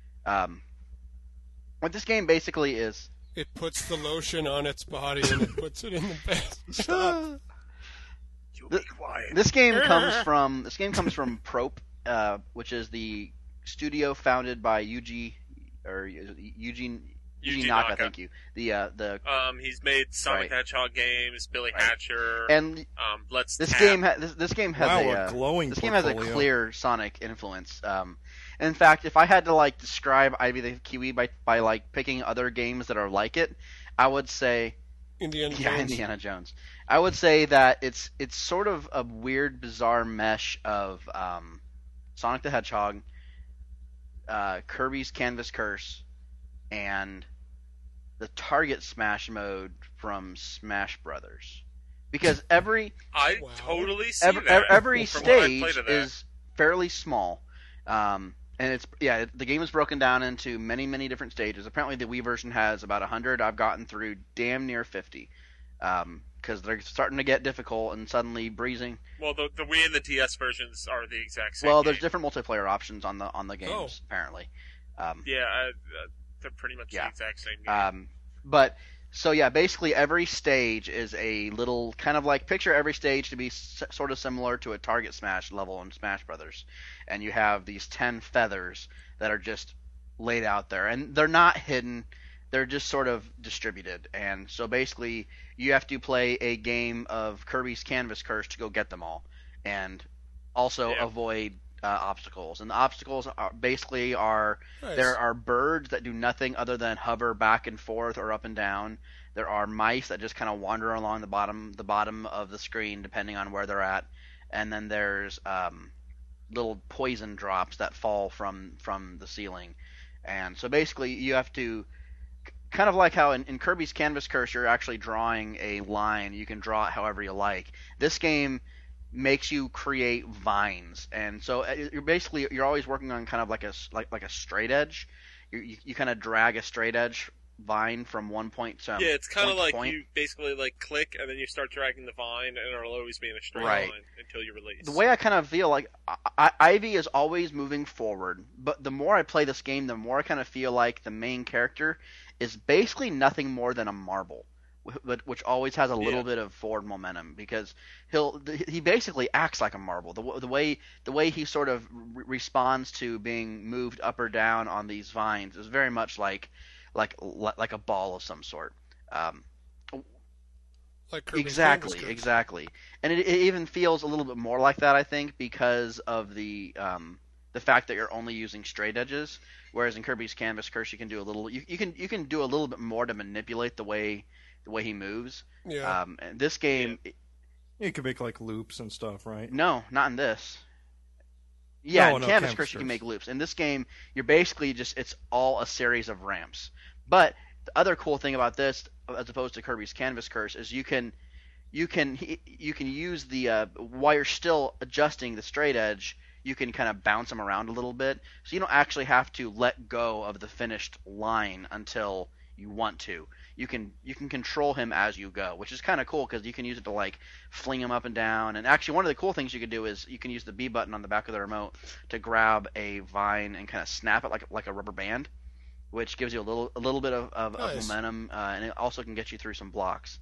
What this game basically is. It puts the lotion on its body and it puts it in the bed. Stop. You be quiet. This game comes from Prope, which is the studio founded by Eugene Yuji Naka. Naka. Thank you. The He's made Sonic Right. the Hedgehog games, Billy Right. Hatcher, and Let's this Tap. game this game has Wow, a glowing this game has a portfolio. clear Sonic influence. In fact, if I had to like describe Ivy the Kiwi by like picking other games that are like it, I would say, Indiana yeah, Jones. Indiana Jones. I would say that it's sort of a weird, bizarre mesh of Sonic the Hedgehog, Kirby's Canvas Curse, and the Target Smash mode from Smash Brothers. Because I Wow. totally see every that. every from what I played stage of that. is fairly small, and the game is broken down into many different stages. Apparently, the Wii version has about 100. I've gotten through damn near 50, because they're starting to get difficult and suddenly breezing. Well, the Wii and the DS versions are the exact same. Well, there's game. different multiplayer options on the games Oh. apparently. Yeah, they're pretty much Yeah. the exact same game. But so yeah, basically every stage is a little kind of like picture every stage to be sort of similar to a Target Smash level in Smash Brothers, and you have these 10 feathers that are just laid out there, and they're not hidden. They're just sort of distributed, and so basically you have to play a game of Kirby's Canvas Curse to go get them all, and also Yeah. avoid obstacles. And the obstacles are basically are Nice. there are birds that do nothing other than hover back and forth or up and down. There are mice that just kind of wander along the bottom of the screen depending on where they're at. And then there's little poison drops that fall from the ceiling. And so basically you have to kind of like how in Kirby's Canvas Curse you're actually drawing a line. You can draw it however you like. This game makes you create vines, and so you're always working on kind of like a straight edge. You kind of drag a straight edge vine from one point to Yeah, it's kind of point to like point. you basically like click and then you start dragging the vine, and it'll always be in a straight Right. line until you release. The way I kind of feel like Ivy is always moving forward, but the more I play this game, the more I kind of feel like the main character is basically nothing more than a marble, which always has a little Yeah. bit of forward momentum because he basically acts like a marble. The way he sort of responds to being moved up or down on these vines is very much like a ball of some sort. Like Kirby's Canvas Curse. Exactly. And it even feels a little bit more like that, I think, because of the fact that you're only using straight edges, whereas in Kirby's Canvas Curse you can do a little you can do a little bit more to manipulate the way he moves. Yeah. And this game, You can make like loops and stuff, right? no, not in this. Yeah, in No, Canvas Canvas Curse you can Curse. make loops. In this game, you're basically it's all a series of ramps. But the other cool thing about this, as opposed to Kirby's Canvas Curse, is you can use the while you're still adjusting the straight edge, you can kind of bounce them around a little bit, so you don't actually have to let go of the finished line until you want to. You can control him as you go, which is kind of cool because you can use it to like fling him up and down. And actually, one of the cool things you can do is you can use the B button on the back of the remote to grab a vine and kind of snap it like a rubber band, which gives you a little bit of Nice. momentum, and it also can get you through some blocks.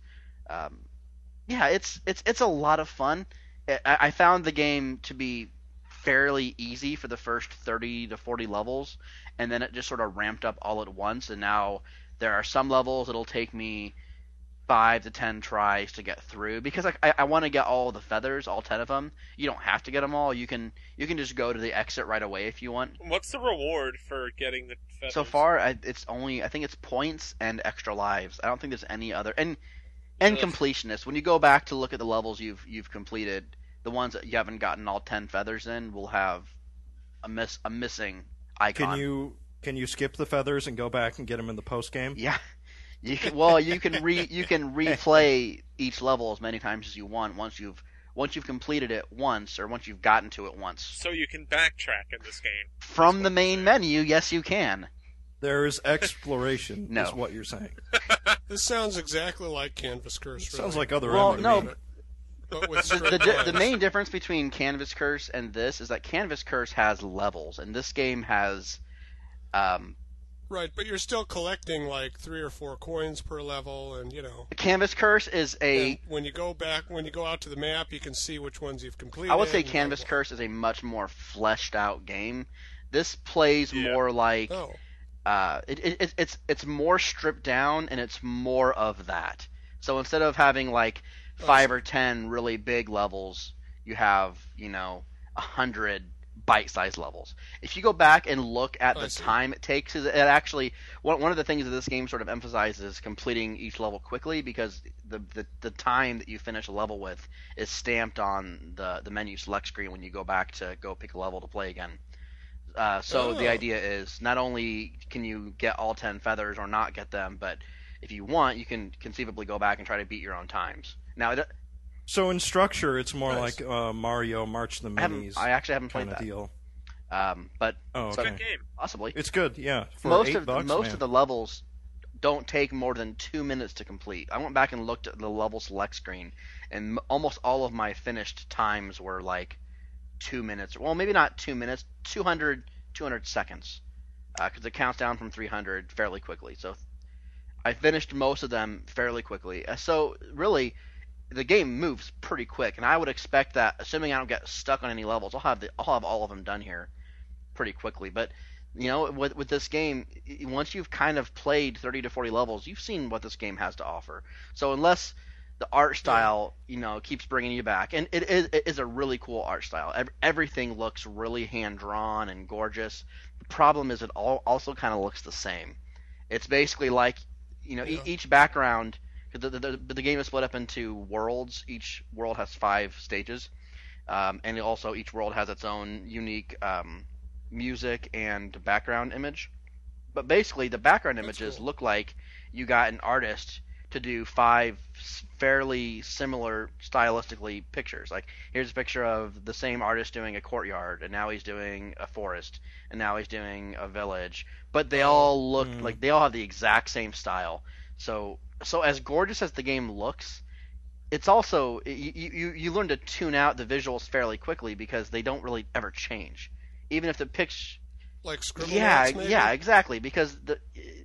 Yeah, it's a lot of fun. I found the game to be fairly easy for the first 30 to 40 levels, and then it just sort of ramped up all at once, and now there are some levels it'll take me 5 to 10 tries to get through because I want to get all the feathers, all 10 of them. You don't have to get them all. You can just go to the exit right away if you want. What's the reward for getting the feathers? So far, I think it's points and extra lives. I don't think there's any other and Ugh. completionist. When you go back to look at the levels you've completed, the ones that you haven't gotten all 10 feathers in will have a missing icon. Can you skip the feathers and go back and get them in the post game? Yeah. You can replay each level as many times as you want once you've completed it once or once you've gotten to it once. So you can backtrack in this game. From the main menu, yes you can. There is exploration, No. is what you're saying. This sounds exactly like Canvas Curse. Really. Sounds like other Well, M to no, me. But with The, straight the lines. main difference between Canvas Curse and this is that Canvas Curse has levels and this game has Right, but you're still collecting like 3 or 4 coins per level, and Canvas Curse is and when you go out to the map, you can see which ones you've completed. I would say and Canvas blah, Curse is a much more fleshed out game. This plays Yeah. more like blah. it's more stripped down and it's more of that. So instead of having like 5 or 10 really big levels, you have 100 bite-sized levels. If you go back and look at I the see. time it takes, it actually one of the things that this game sort of emphasizes is completing each level quickly, because the time that you finish a level with is stamped on the menu select screen when you go back to go pick a level to play again. So the Oh. idea is not only can you get all 10 feathers or not get them, but if you want, you can conceivably go back and try to beat your own times. Now, So in structure, it's more Nice. like Mario March the Minis I actually haven't played kind of that. deal. But Oh, so- okay. Good game. possibly. It's good, yeah. For most $8, most man. of the levels don't take more than 2 minutes to complete. I went back and looked at the level select screen, and almost all of my finished times were like 2 minutes. Well, maybe not 2 minutes, 200 seconds, because it counts down from 300 fairly quickly. So I finished most of them fairly quickly. So really, the game moves pretty quick, and I would expect that, assuming I don't get stuck on any levels, I'll have all of them done here pretty quickly. But you know, with this game, once you've kind of played 30 to 40 levels, you've seen what this game has to offer. So unless the art style, you know, keeps bringing you back, and it is a really cool art style. Everything looks really hand drawn and gorgeous. The problem is it also kind of looks the same. It's basically like, you know, Yeah. each background. The game is split up into worlds. Each world has 5 stages, and also each world has its own unique music and background image. But basically, the background That's images cool. look like you got an artist to do 5 fairly similar stylistically pictures. Like, here's a picture of the same artist doing a courtyard, and now he's doing a forest, and now he's doing a village. But they all look like they all have the exact same style. So as gorgeous as the game looks, it's also you learn to tune out the visuals fairly quickly, because they don't really ever change, even if the picture. Like Scribble Yeah, Knots, maybe? yeah, exactly. Because the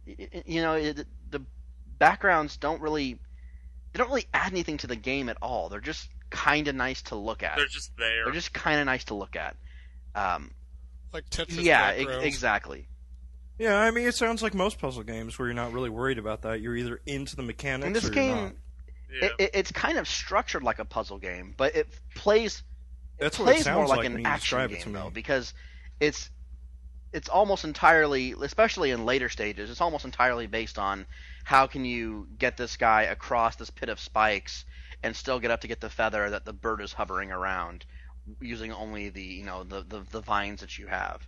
backgrounds don't really add anything to the game at all. They're just kind of nice to look at. They're just there. They're just kind of nice to look at. Like Tetris Yeah, backgrounds. exactly. Yeah, I mean, it sounds like most puzzle games where you're not really worried about that. You're either into the mechanics In this or you're not. game, Yeah. it's kind of structured like a puzzle game, but it plays That's what it plays more sounds like like an when you action describe it game to me. though, because it's almost entirely, especially in later stages, it's almost entirely based on how can you get this guy across this pit of spikes and still get up to get the feather that the bird is hovering around, using only the vines that you have.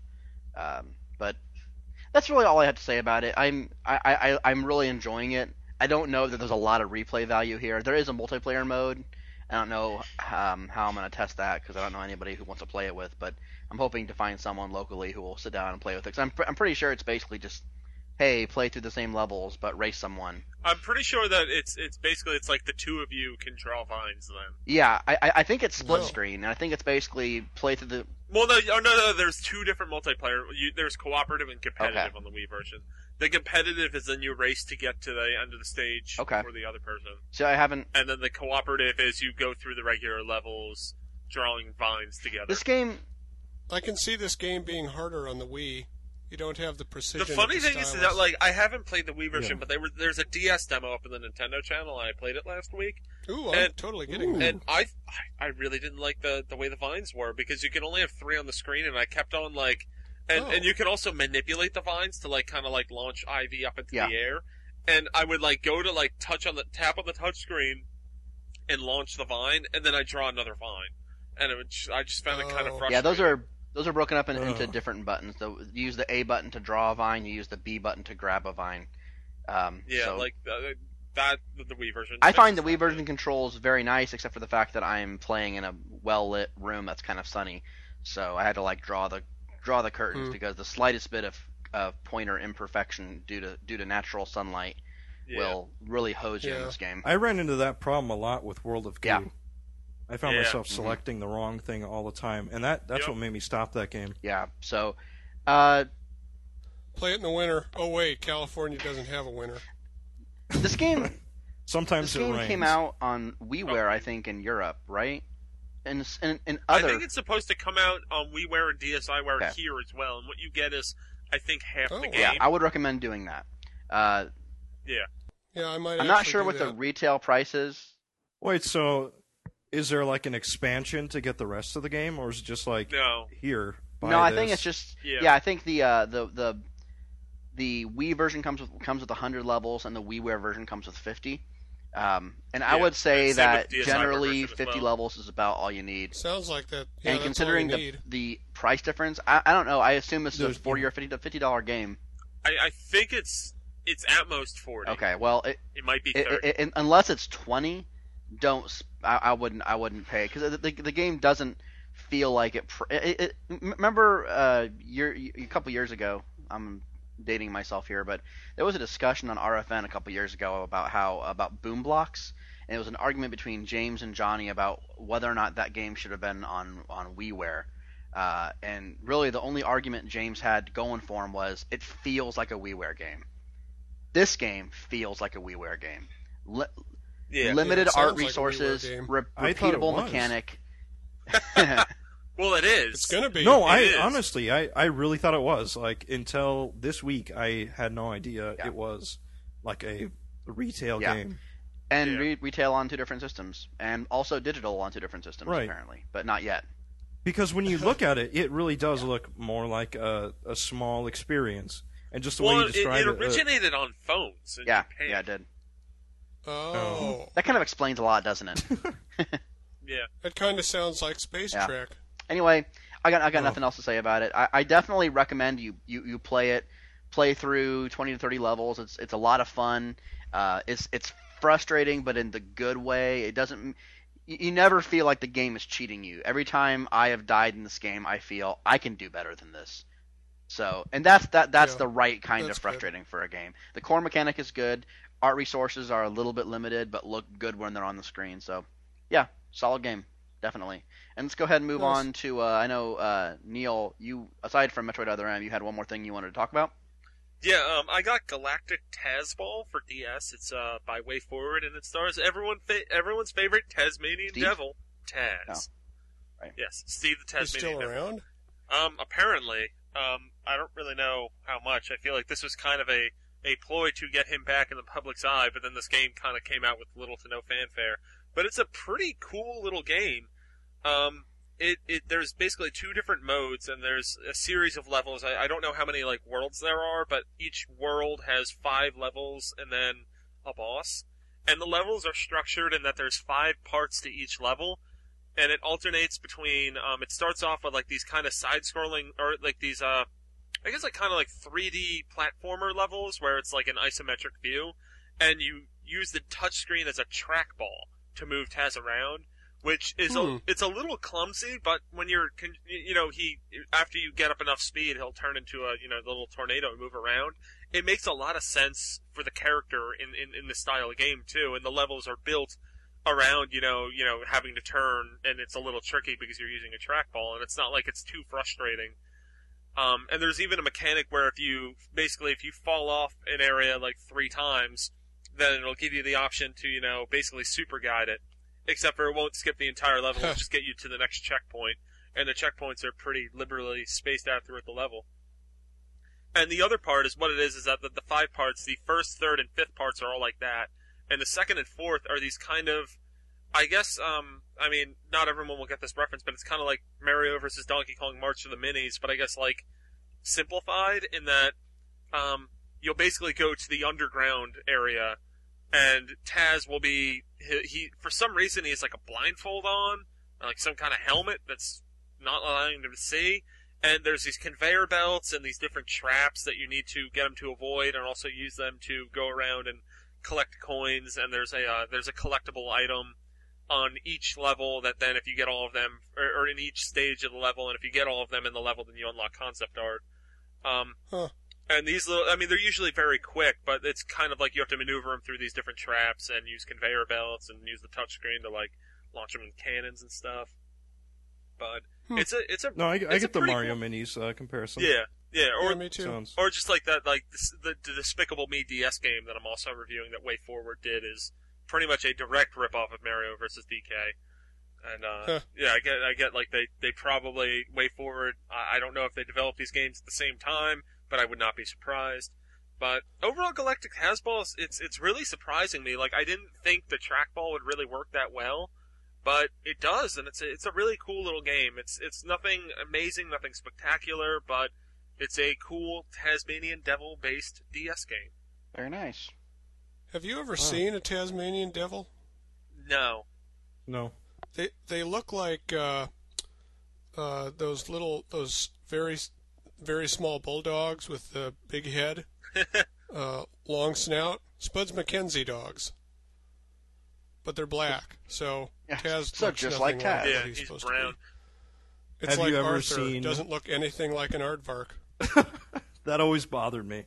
But that's really all I have to say about it. I'm really enjoying it. I don't know that there's a lot of replay value here. There is a multiplayer mode. I don't know how I'm going to test that, because I don't know anybody who wants to play it with, but I'm hoping to find someone locally who will sit down and play with it. 'Cause I'm pretty sure it's basically just, hey, play through the same levels, but race someone. I'm pretty sure that it's basically it's like the two of you can draw vines then. Yeah, I think it's split No. screen, and I think it's basically play through the. Well, no. There's two different multiplayer. There's cooperative and competitive Okay. on the Wii version. The competitive is then you race to get to the end of the stage Okay. for the other person, So I haven't. and then the cooperative is you go through the regular levels, drawing vines together. This game. I can see this game being harder on the Wii. You don't have the precision. The funny of the thing is stylus. that like I haven't played the Wii version, Yeah. but there's a DS demo up in the Nintendo channel, and I played it last week. Ooh, I'm and- totally getting Ooh. that. And I really didn't like the way the vines were, because you can only have 3 on the screen, and I kept on like, and you can also manipulate the vines to like kind of like launch Ivy up into Yeah. the air, and I would like go to like tap on the touch screen, and launch the vine, and then I draw another vine, and I just found it kind of Oh. frustrating. Yeah, those are broken up into Ugh. different buttons. So you use the A button to draw a vine. You use the B button to grab a vine. Yeah, so like that the Wii version. I find the fixes Wii that. version controls very nice, except for the fact that I'm playing in a well lit room that's kind of sunny. So I had to like draw the curtains, because the slightest bit of pointer imperfection due to natural sunlight Yeah. will really hose you in Yeah. this game. I ran into that problem a lot with World of Goo. Yeah. I found Yeah. myself selecting the wrong thing all the time, and that's Yep. what made me stop that game. Yeah. So Play it in the winter. Oh wait, California doesn't have a winter. this game Sometimes this it game rains. came out on WiiWare, I think, in Europe, right? And I other. think it's supposed to come out on WiiWare and DSiWare Okay. here as well, and what you get is, I think, half Oh, the wow. game. Yeah, I would recommend doing that. Yeah, I might. I'm not actually sure do what the that. retail price is. Wait, so is there like an expansion to get the rest of the game, or is it just like No. here? buy No, I this. think it's just Yeah. I think the Wii version comes with 100 levels, and the WiiWare version comes with 50. And I Yeah, would say and same that with DSi generally version as 50 well. levels is about all you need. Sounds like that. Yeah, And that's considering all you need. the price difference, I don't know. I assume this is a There's- $40 or $50 game. I think it's at most 40. Okay, well, It might be 30. unless it's 20, I wouldn't pay because the game doesn't feel like it. Remember, a couple years ago, I'm dating myself here, but there was a discussion on RFN a couple years ago about boom blocks, and it was an argument between James and Johnny about whether or not that game should have been on WiiWare. And really, the only argument James had going for him was it feels like a WiiWare game. This game feels like a WiiWare game. Yeah. Limited it sounds art like a resources, WiiWare game. I thought it repeatable was. mechanic. Well, it is. It's gonna be. No, is. honestly, I really thought it was. Like, until this week, I had no idea Yeah. it was like a retail Yeah. game. And Yeah. retail on 2 different systems, and also digital on 2 different systems, Right. apparently, but not yet. Because when you look at it, it really does look more like a small experience. And just the way Well, you describe it it, originated on phones in Yeah, Japan. yeah, it did. Oh, That kind of explains a lot, doesn't it? Yeah. it kind of sounds like Space Yeah. Trek. Anyway, I got Oh. nothing else to say about it. I definitely recommend you play through 20 to 30 levels. It's a lot of fun. It's frustrating, but in the good way. It doesn't. You never feel like the game is cheating you. Every time I have died in this game, I feel I can do better than this. So, and that's Yeah, the right kind that's of good. frustrating for a game. The core mechanic is good. Art resources are a little bit limited, but look good when they're on the screen. So, yeah, solid game, definitely. And let's go ahead and move Nice. on to. I know Neil, you aside from Metroid Other M, you had one more thing you wanted to talk about. Yeah, I got Galactic Tazball for DS. It's by Way Forward, and it stars everyone's favorite Tasmanian Steve? devil, Taz. Oh. Right. Yes, Steve the He's Tasmanian still devil. around. Apparently, I don't really know how much. I feel like this was kind of a ploy to get him back in the public's eye, but then this game kind of came out with little to no fanfare. But it's a pretty cool little game. There's basically 2 different modes, and there's a series of levels. I don't know how many like worlds there are, but each world has 5 levels and then a boss. And the levels are structured in that there's 5 parts to each level, and it alternates between. It starts off with like these kind of side-scrolling, or like these I guess like kind of like 3D platformer levels where it's like an isometric view, and you use the touchscreen as a trackball to move Taz around, which is it's a little clumsy, but when you're after you get up enough speed, he'll turn into a little tornado and move around. It makes a lot of sense for the character in the style of game too, and the levels are built around having to turn, and it's a little tricky because you're using a trackball, and it's not like it's too frustrating. And there's even a mechanic where if you fall off an area like 3 times, then it'll give you the option to, basically super guide it. Except for it won't skip the entire level, it'll just get you to the next checkpoint. And the checkpoints are pretty liberally spaced out throughout the level. And the other part is what it is that the 5 parts, the first, third, and fifth parts are all like that. And the second and fourth are these kind of, I guess, not everyone will get this reference, but it's kind of like Mario vs. Donkey Kong March of the Minis, but I guess like simplified in that you'll basically go to the underground area, and Taz will be he for some reason he has like a blindfold on, like some kind of helmet that's not allowing him to see. And there's these conveyor belts and these different traps that you need to get him to avoid, and also use them to go around and collect coins. And there's a collectible item on each level that then if you get all of them, or in each stage of the level, and if you get all of them in the level, then you unlock concept art. And these little, they're usually very quick, but it's kind of like you have to maneuver them through these different traps and use conveyor belts and use the touchscreen to like launch them in cannons and stuff. But it's a No, I it's a get the pretty Mario cool- Minis comparison. yeah, or Yeah, me too. Sounds- or just like that, like the Despicable Me DS game that I'm also reviewing that Way Forward did is pretty much a direct ripoff of Mario vs. DK. And yeah, I get like they probably Way Forward. I don't know if they developed these games at the same time, but I would not be surprised. But overall, Galactic Tazball, it's really surprising me. Like I didn't think the trackball would really work that well, but it does, and it's a really cool little game. It's nothing amazing, nothing spectacular, but it's a cool Tasmanian Devil-based DS game. Very nice. Have you ever seen a Tasmanian Devil? No. No. They look like those very very small bulldogs with the big head, long snout. Spuds MacKenzie dogs, but they're black. So Taz So looks just nothing like Taz. what Yeah, he's he's supposed brown. to be. It's Have like you ever Arthur seen- doesn't look anything like an aardvark. That always bothered me.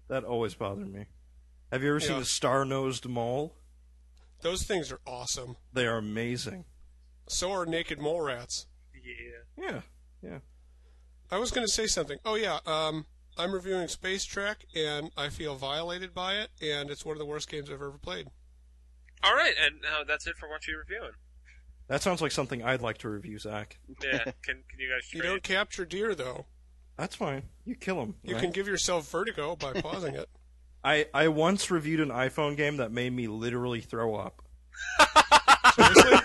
Have you ever seen Yeah. a star-nosed mole? Those things are awesome. They are amazing. So are naked mole rats. Yeah. Yeah. I was going to say something. Oh yeah, I'm reviewing Space Trek, and I feel violated by it, and it's one of the worst games I've ever played. All right, and that's it for what you're reviewing. That sounds like something I'd like to review, Zach. Yeah, can you guys You trade? don't capture deer, though. That's fine. You kill them. You can give yourself vertigo by pausing it. I once reviewed an iPhone game that made me literally throw up. Seriously?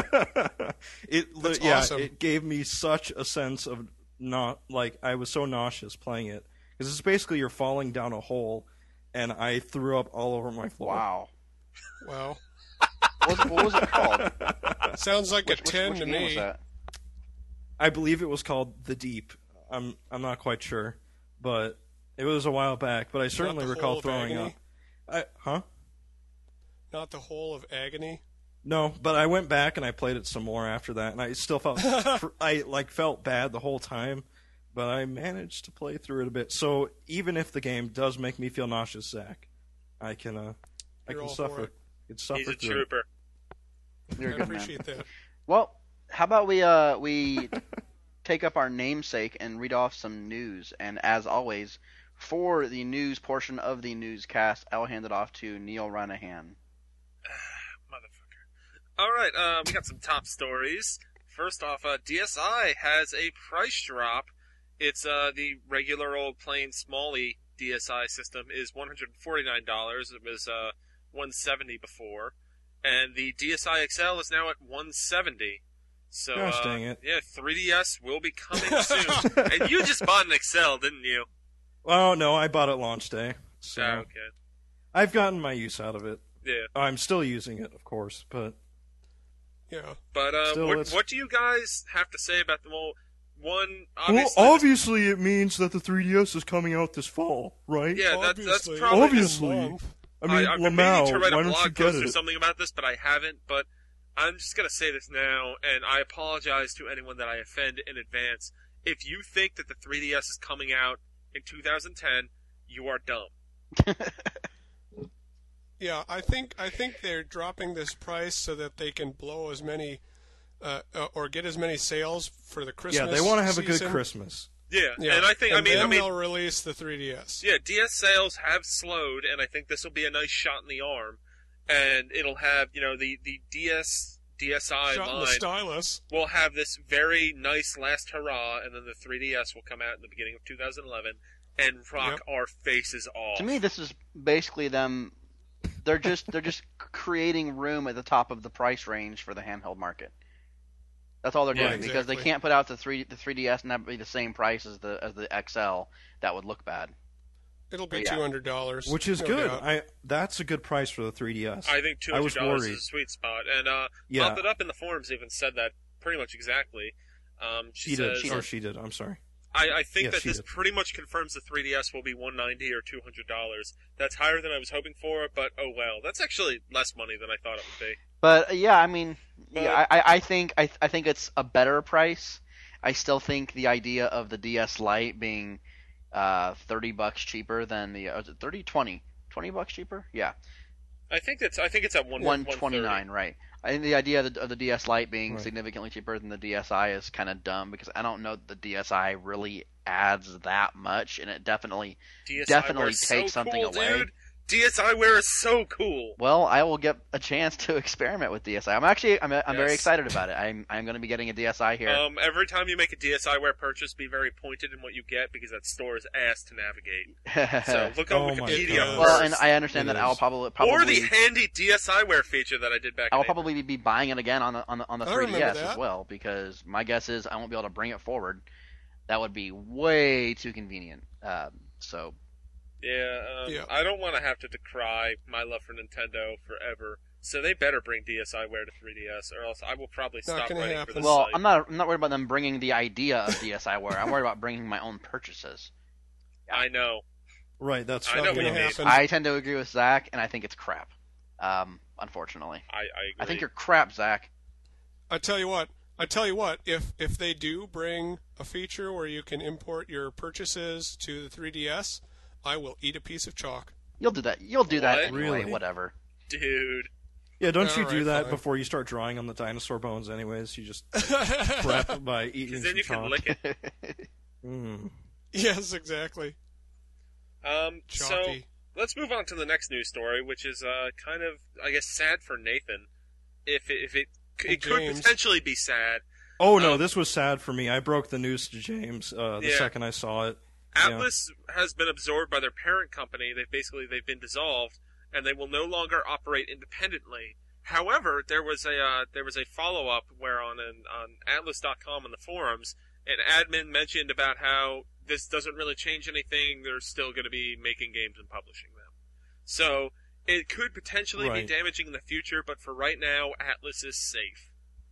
That's awesome. It gave me such a sense of I was so nauseous playing it because it's basically you're falling down a hole, and I threw up all over my floor. Wow. Wow. What was it called? Sounds like a Which 10 to game was me. that? I believe it was called The Deep. I'm not quite sure, but it was a while back. But I certainly the recall Hole of throwing up. Agony? Not the Hole of Agony? No, but I went back and I played it some more after that, and I still felt felt bad the whole time, but I managed to play through it a bit. So even if the game does make me feel nauseous, Zach, I can You're all for suffer. it. Can suffer He's a through it. trooper. You're a I good man. appreciate that. Well, how about we take up our namesake and read off some news? And as always, for the news portion of the newscast, I'll hand it off to Neil Ranahan. Motherfucker. All right, we got some top stories. First off, DSi has a price drop. It's the regular old plain Smalley DSi system is $149. It was $170 before, and the DSi XL is now at $170. So, Gosh dang it. yeah, 3DS will be coming soon. And you just bought an XL, didn't you? Oh no, I bought it launch day, so Oh, okay. I've gotten my use out of it. Yeah. I'm still using it, of course, but Yeah. But Still, it's- what do you guys have to say about the whole one? well, Obviously, obviously it means that the 3DS is coming out this fall, right? yeah, that's Obviously. probably. Obviously. This month. I mean, I've been Lamau, meaning to write why a don't you blog get post or it? something about this, but I haven't. But I'm just gonna say this now, and I apologize to anyone that I offend in advance. If you think that the 3DS is coming out in 2010, you are dumb. Yeah, I think they're dropping this price so that they can blow as many or get as many sales for the Christmas. Yeah, they want to have a good season. Christmas. Yeah, Yeah, and I think and I then mean, they'll release the 3DS. yeah, DS sales have slowed, and I think this will be a nice shot in the arm, and it'll have the DSi Shot in the line stylus. will have this very nice last hurrah, and then the 3DS will come out in the beginning of 2011 and rock our faces off. To me, this is basically them. They're just creating room at the top of the price range for the handheld market. That's all they're Yeah, doing because they exactly. can't put out the 3DS and that be the same price as the XL. That would look bad. It'll be Yeah. $200, Which is no good. doubt. That's a good price for the 3DS. I think I was $200 is worried. a sweet spot, and Yeah. Bumped It Up in the forums even said that pretty much exactly. She did. says, She did. I'm sorry. I think Yeah, that she this did. pretty much confirms the 3DS will be $190 or $200. That's higher than I was hoping for, but oh well. That's actually less money than I thought it would be. But yeah, I mean, yeah, I think it's a better price. I still think the idea of the DS Lite being $30 cheaper than the 20 bucks cheaper. Yeah, I think it's at 129, right? I think the idea of the DS Lite being Right. significantly cheaper than the DSi is kind of dumb because I don't know that the DSi really adds that much, and it definitely DSi Definitely were so take something cool, away. Dude. DSiWare is so cool. Well, I will get a chance to experiment with DSi. I'm very Yes. excited about it. I'm going to be getting a DSi here. Every time you make a DSiWare purchase, be very pointed in what you get because that store is ass to navigate. So look on Oh my Wikipedia God. first. well, and I understand It that I'll is. probably or the handy DSiWare feature that I did back. I'll in probably be buying it again on the I remember 3DS that. as well, because my guess is I won't be able to bring it forward. That would be way too convenient. So Yeah, I don't want to have to decry my love for Nintendo forever. So they better bring DSiWare to 3DS, or else I will probably Not stop gonna writing happen. for the well, site. I'm not worried about them bringing the idea of DSiWare. I'm worried about bringing my own purchases. I know. Right, that's I know Not what gonna you mean. happen. I tend to agree with Zach, and I think it's crap. Unfortunately, I agree. I think you're crap, Zach. I tell you what. If they do bring a feature where you can import your purchases to the 3DS, I will eat a piece of chalk. You'll do that. You'll do that What? anyway. Really? Whatever. Dude. Yeah, don't you All do right, that fine. before you start drawing on the dinosaur bones anyways? You just prep by eating Because some then you can chalk. lick it. Mm. Yes, exactly. So Chalky. let's move on to the next news story, which is kind of, I guess, sad for Nathan. If it could James. potentially be sad. Oh no, this was sad for me. I broke the news to James the Yeah. second I saw it. Atlas has been absorbed by their parent company. They've been dissolved, and they will no longer operate independently. However, there was a follow up where on Atlas.com on the forums, an admin mentioned about how this doesn't really change anything. They're still going to be making games and publishing them. So it could potentially be Right. damaging in the future, but for right now, Atlas is safe.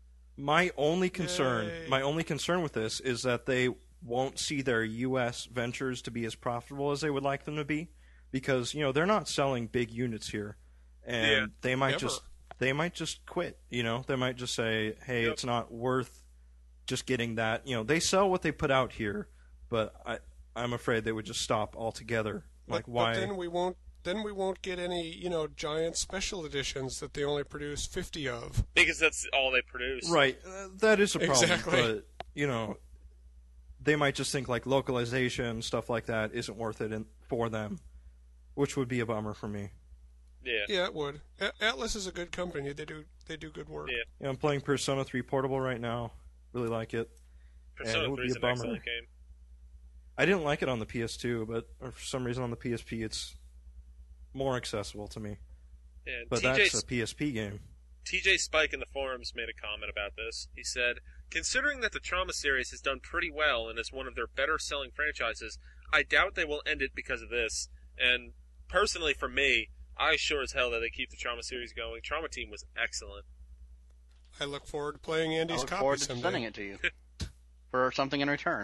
My only concern, Yay. with this is that they won't see their U.S. ventures to be as profitable as they would like them to be, because they're not selling big units here, and Yeah. they might Never. just quit. They might just say, hey, Yep. it's not worth just getting that. They sell what they put out here, but I'm afraid they would just stop altogether. Like why? But then we won't get any, giant special editions that they only produce 50 of. Because that's all they produce. Right, that is a problem. Exactly. But they might just think like localization stuff like that isn't worth it for them, which would be a bummer for me. Yeah. Yeah, it would. Atlas is a good company. They do good work. Yeah. I'm playing Persona 3 Portable right now. Really like it. And it Persona would 3 be is a an bummer. excellent game. I didn't like it on the PS2, but for some reason on the PSP it's more accessible to me. And But that's a PSP game. TJ Spike in the forums made a comment about this. He said, considering that the Trauma series has done pretty well and is one of their better selling franchises, I doubt they will end it because of this. And personally for me, I sure as hell that they keep the Trauma series going. Trauma Team was excellent. I look forward to playing I Andy's look copy forward to someday. sending it to you for something in return.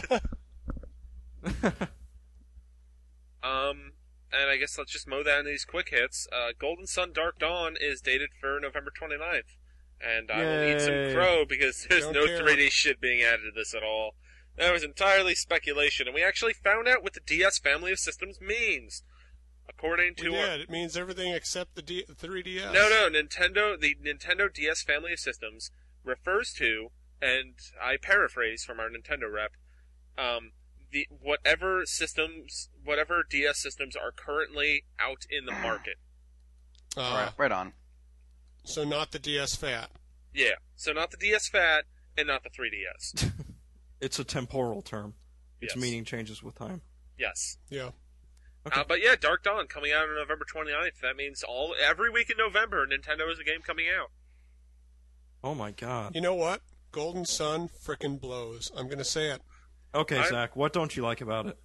And I guess let's just mow down these quick hits. Golden Sun Dark Dawn is dated for November 29th. And I will eat some Yay. crow because there's Don't no care. 3D shit being added to this at all. That was entirely speculation, and we actually found out what the DS family of systems means. According We to did. It means everything except the 3DS. No, the Nintendo DS family of systems refers to, and I paraphrase from our Nintendo rep, the whatever DS systems are currently out in the market. Right on. So not the DS Fat. Yeah, so not the DS Fat and not the 3DS. It's a temporal term. Its Yes. meaning changes with time. Yes. Yeah. Okay. But yeah, Dark Dawn coming out on November 29th. That means every week in November, Nintendo has a game coming out. Oh my god. You know what? Golden Sun frickin' blows. I'm going to say it. Okay, Zach, what don't you like about it?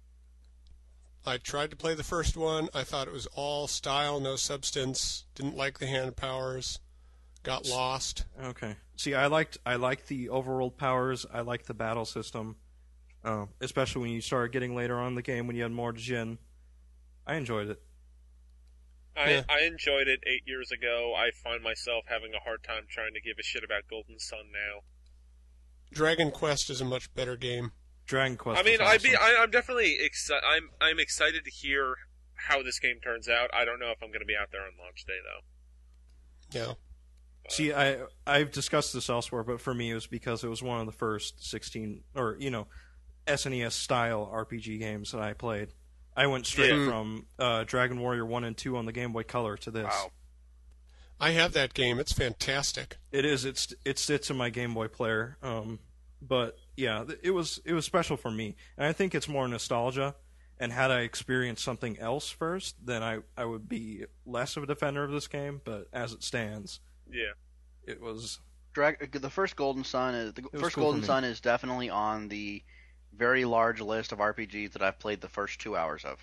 I tried to play the first one. I thought it was all style, no substance. Didn't like the hand powers. Got lost. Okay. See, I liked the overworld powers. I liked the battle system, especially when you started getting later on in the game when you had more Jin. I enjoyed it. Yeah. I enjoyed it 8 years ago. I find myself having a hard time trying to give a shit about Golden Sun now. Dragon Quest is a much better game. Dragon Quest. I mean, was awesome. I'm definitely I'm excited to hear how this game turns out. I don't know if I'm going to be out there on launch day though. Yeah. See, I've discussed this elsewhere, but for me it was because it was one of the first 16 or SNES style RPG games that I played. I went straight Yeah. from Dragon Warrior 1 and 2 on the Game Boy Color to this. Wow. I have that game. It's fantastic. It is. It sits in my Game Boy player. But yeah, it was special for me, and I think it's more nostalgia. And had I experienced something else first, then I would be less of a defender of this game. But as it stands, Yeah. it was. The first Golden Sun is was cool for me. Sun is definitely on the very large list of RPGs that I've played the first 2 hours of.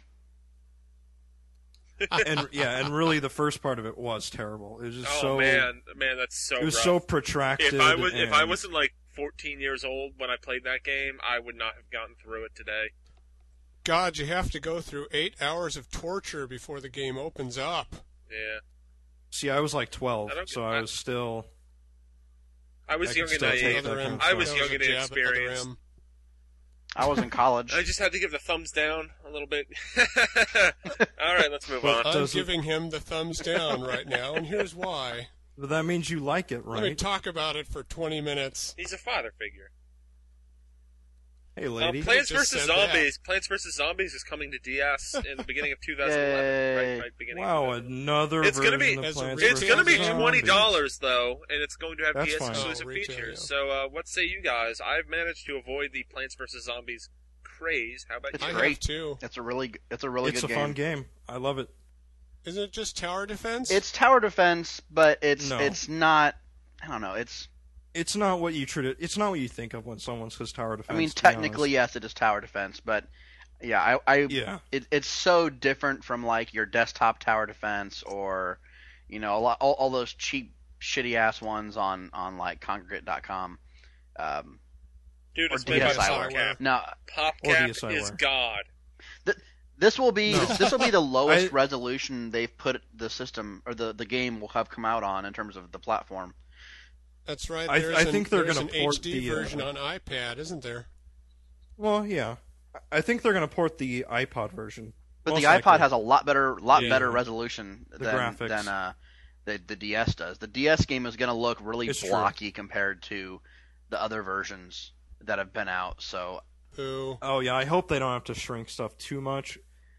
And really, the first part of it was terrible. It was just Oh so. man, that's so. It was rough. so protracted. If I and- wasn't like 14 years old when I played that game, I would not have gotten through it today. God, you have to go through 8 hours of torture before the game opens up. Yeah. See, I was like 12, I don't- so I was still. I was I young could and still take naive. that Other kind M. of I was That young a and jab at Other inexperienced. M. I was in college. I just had to give the thumbs down a little bit. All right, let's move Well, on. I'm Does it- giving him the thumbs down right now, and here's why. But that means you like it, Let me right? talk about it for 20 minutes. He's a father figure. Hey, lady. Plants just vs. said that. Zombies. Plants vs. Zombies is coming to DS in the beginning of 2011. Yay. Right, beginning. Wow, of 2011. another It's version gonna be- of As a Plants retail It's vs. going to be Zombies. $20 though, and it's going to have That's DS fine. exclusive Oh, retail, features. yeah. So, what say you guys? I've managed to avoid the Plants vs. Zombies craze. How about It's you? I great. have too. It's a really It's good a game. fun game. I love it. Isn't it just tower defense? It's tower defense, but it's No. not. I don't know. It's not what you It's not what you think of when someone says tower defense. I mean, to be technically, honest. yes, it is tower defense, but yeah, I Yeah. it's so different from like your desktop tower defense or all those cheap shitty ass ones on like Congregate.com. Dude, Or it's made by DSiWare. PopCap. No, Or PopCap DSiWare. is God. this will be No. this will be the lowest I- resolution they've put the system or the game will have come out on in terms of the platform. That's right. I There's think they're there's gonna an port HD the, version on iPad, isn't there? Well, yeah. I think they're going to port the iPod version. But Most the iPod likely. has a lot better Yeah. resolution The than graphics. the DS does. The DS game is going to look really It's true. blocky compared to the other versions that have been out. So Who? Oh yeah, I hope they don't have to shrink stuff too much.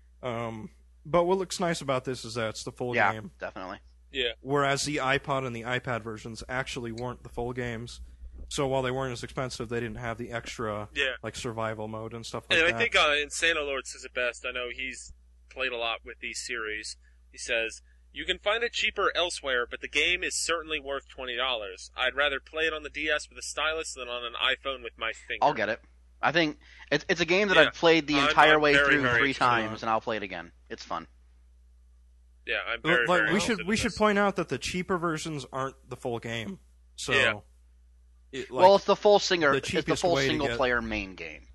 But what looks nice about this is that it's the full yeah, game, definitely. Yeah. whereas the iPod and the iPad versions actually weren't the full games. So while they weren't as expensive, they didn't have the extra Yeah. like survival mode and stuff like And that. I think Insano Lord says it best. I know he's played a lot with these series. He says, "You can find it cheaper elsewhere, but the game is certainly worth $20. I'd rather play it on the DS with a stylus than on an iPhone with my finger." I'll get it. I think it's a game that Yeah. I've played the I'm entire way very, through very 3 interested in times, that. and I'll play it again. It's fun. Yeah, I'm very, Like, very we interested should in we should this. point out that the cheaper versions aren't the full game. So Yeah. Well, it's the full the cheapest way to single get- player main game.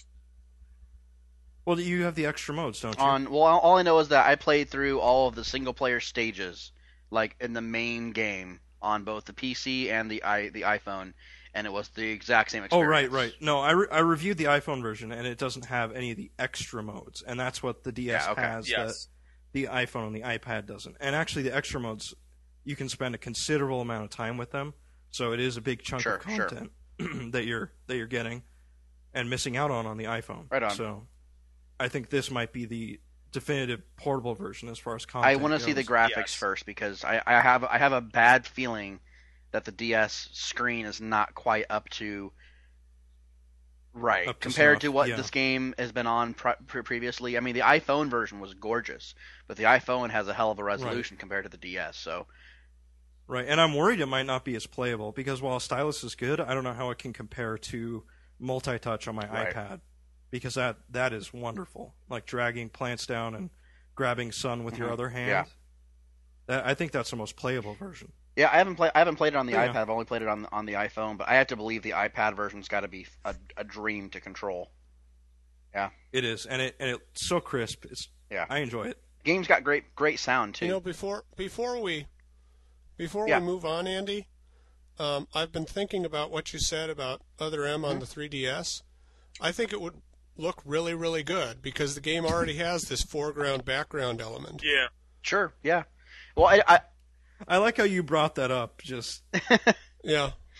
well, you have the extra modes, don't you? All I know is that I played through all of the single player stages, like in the main game on both the PC and the iPhone, and it was the exact same Oh, experience. right. No, I reviewed the iPhone version, and it doesn't have any of the extra modes, and that's what the DS Yeah, okay. has Yes. that the iPhone and the iPad doesn't. And actually, the extra modes, you can spend a considerable amount of time with them, so it is a big chunk of Sure. content that you're getting and missing out on the iPhone. Right on. So, I think this might be the definitive portable version as far as content. I want to see the goes. graphics Yes. first because I have a bad feeling that the DS screen is not quite up to Up to compared snuff, to what yeah. this game has been on previously. I mean, the iPhone version was gorgeous, but the iPhone has a hell of a resolution compared to the DS. So Right, and I'm worried it might not be as playable because while stylus is good, I don't know how it can compare to multi-touch on my Right. iPad because that is wonderful. Like dragging plants down and grabbing sun with your Mhm. other hand. Yeah. I think that's the most playable version. yeah, I haven't played it on the Yeah. iPad. I've only played it on the iPhone, but I have to believe the iPad version's got to be a dream to control. It is, and it's so crisp. Yeah. I enjoy it. Game's got great sound too. You know, before we Yeah. move on, Andy, I've been thinking about what you said about Other M on the 3DS. I think it would look really, really good because the game already has this foreground background element. Yeah. Sure, yeah. Well, I I like how you brought that up. Just Yeah.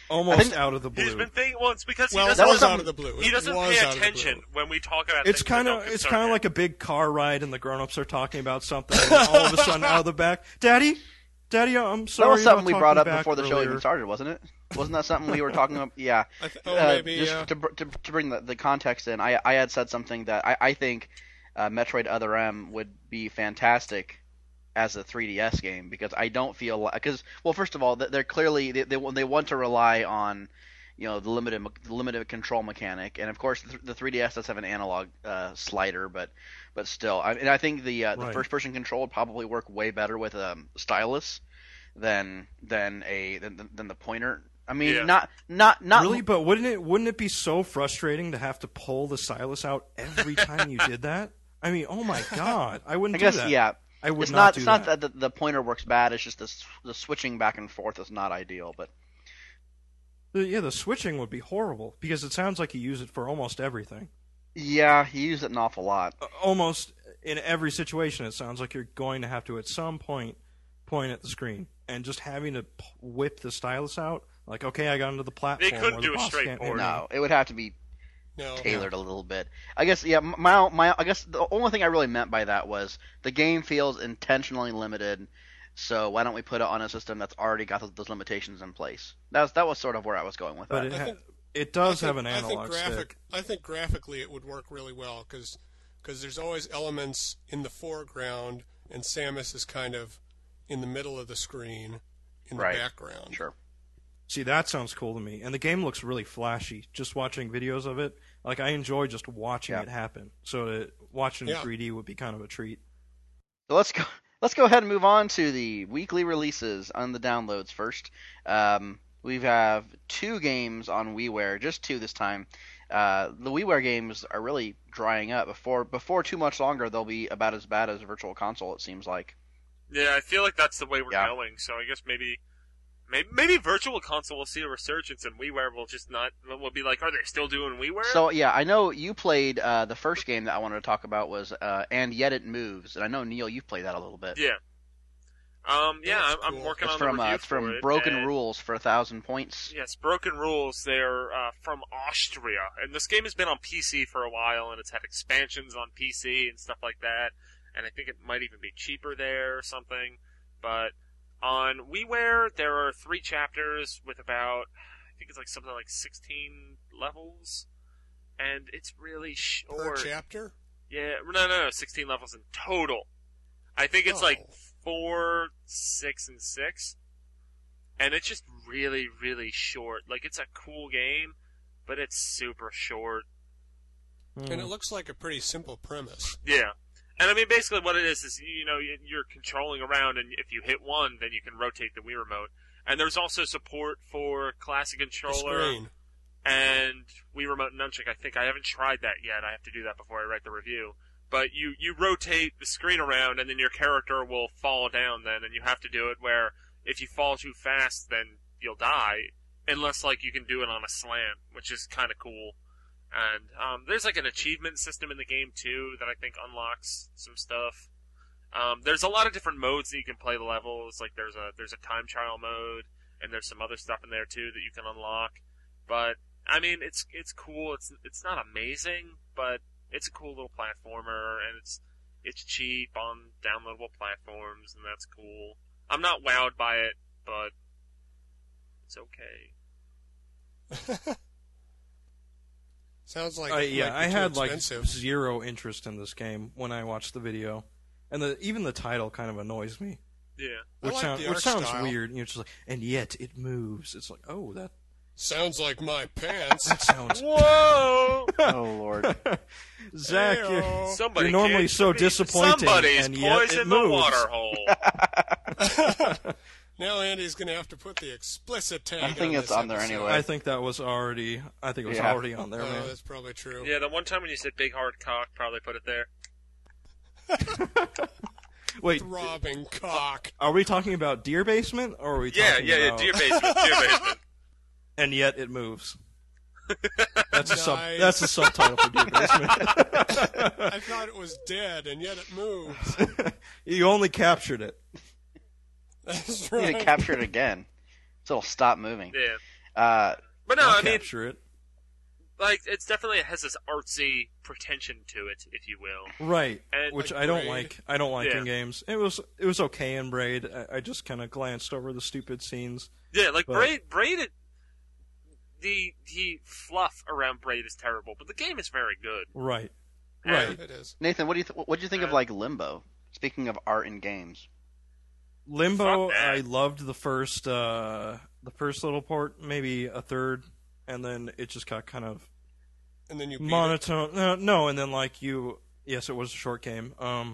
almost out of the He's blue. been thinking. Well, it's because Well, he that doesn't. was out of the blue. He doesn't It was pay out of the attention blue. when we talk about. It's kind of like a big car ride, and the grown-ups are talking about something, and all of a sudden, out of the back, Daddy, I'm sorry. That was something we about brought talking up before back the show earlier. even started, wasn't it? Wasn't that something we were talking about? Yeah. Maybe, just yeah. to bring the context in, I had said something that I think Metroid Other M would be fantastic as a 3DS game, because I don't feel well, first of all, they're clearly they want to rely on the limited control mechanic, and of course the 3DS does have an analog slider, but still, I think the first person control would probably work way better with a stylus than the pointer. I mean, Yeah. not Really, but wouldn't it be so frustrating to have to pull the stylus out every time you did that? I mean, oh my god, I wouldn't I guess do that. yeah. I would it's not do it's not that. that the pointer works bad. It's just the switching back and forth is not ideal. But The switching would be horrible, because it sounds like you use it for almost everything. yeah, he used it an awful lot. Almost in every situation, it sounds like you're going to have to, at some point at the screen, and just having to whip the stylus out. Like, okay, I got into the platform. They couldn't or do the a boss straight can't port. hit me. No, it would have to be No. tailored a little bit. I guess yeah. My I guess the only thing I really meant by that was the game feels intentionally limited. So why don't we put it on a system that's already got those limitations in place? That was sort of where I was going with But that. it does have an I think analog stick. I think graphically it would work really well, because there's always elements in the foreground, and Samus is kind of in the middle of the screen in the Right. background. Sure. See, that sounds cool to me. And the game looks really flashy. Just watching videos of it, like, I enjoy just watching Yeah. it happen. So watching Yeah. 3D would be kind of a treat. So let's go ahead and move on to the weekly releases on the downloads first. We have 2 games on WiiWare, just 2 this time. The WiiWare games are really drying up. Before too much longer, they'll be about as bad as Virtual Console, it seems like. Yeah, I feel like that's the way we're Yeah. going. So I guess maybe Virtual Console will see a resurgence, and WiiWare will just not. Will be like, are they still doing WiiWare? So yeah, I know you played the first game that I wanted to talk about was And Yet It Moves, and I know Neil, you've played that a little bit. yeah. Yeah, That's I'm cool. working It's on from the review it's from for it, Broken and- Rules for 1,000 points. Yes, Broken Rules. They're from Austria, and this game has been on PC for a while, and it's had expansions on PC and stuff like that. And I think it might even be cheaper there or something. But on WiiWare, there are 3 chapters with about, I think it's like something like 16 levels, and it's really Per short. chapter? Yeah, no, 16 levels in total. I think it's like Oh. 4, 6, and 6. And it's just really, really short. Like, it's a cool game, but it's super short. And it looks like a pretty simple premise. Yeah. And I mean, basically what it is you're controlling around, and if you hit one, then you can rotate the Wii Remote. And there's also support for Classic The Controller screen. and Wii Remote Nunchuck. I haven't tried that yet. I have to do that before I write the review. But you rotate the screen around, and then your character will fall down then, and you have to do it where if you fall too fast, then you'll die, unless, like, you can do it on a slant, which is kind of cool. And there's, like, an achievement system in the game, too, that I think unlocks some stuff. There's a lot of different modes that you can play the levels. Like, there's a time trial mode, and there's some other stuff in there, too, that you can unlock. But, I mean, it's cool. It's not amazing, but it's a cool little platformer, and it's cheap on downloadable platforms, and that's cool. I'm not wowed by it, but it's okay. Sounds like I too had expensive. like 0 interest in this game when I watched the video, and even the title kind of annoys me. Yeah. I like the art sounds style. weird. You're just like, and yet it moves. It's like, oh, that Sounds like my pants. sounds. Whoa! Oh Lord. Zach, Heyo. Somebody You're normally can't so be- disappointing, Somebody's and yet it poisoned the moves. water hole. Now Andy's going to have to put the explicit tag I think on it's this on there episode. anyway. I think that was already. I think it was Yeah. already on there, Oh, man. that's probably true. Yeah, the one time when you said big hard cock, probably put it there. Wait, Throbbing cock. are we talking about Deer Basement, or are we talking Yeah, about? Deer Basement, Deer Basement. And yet it moves. That's a Nice. That's a subtitle for Deer Basement. I thought it was dead, and yet it moves. You only captured it. That's You need to right. capture it again, so it'll stop moving. Yeah. But no, I'll I mean, capture it. like, it's definitely has this artsy pretension to it, if you will. Right, And, which like I don't Braid. like. I don't like Yeah. in games. It was okay in Braid. I just kind of glanced over the stupid scenes. Yeah, like But- Braid, the fluff around Braid is terrible, but the game is very good. Right. And- Right. It is. Nathan, what do you think of like Limbo? Speaking of art in games, Limbo, Fuck that. I loved the first little part, maybe a third, and then it just got kind of And then you beat it. monotone. No, and then yes, it was a short game.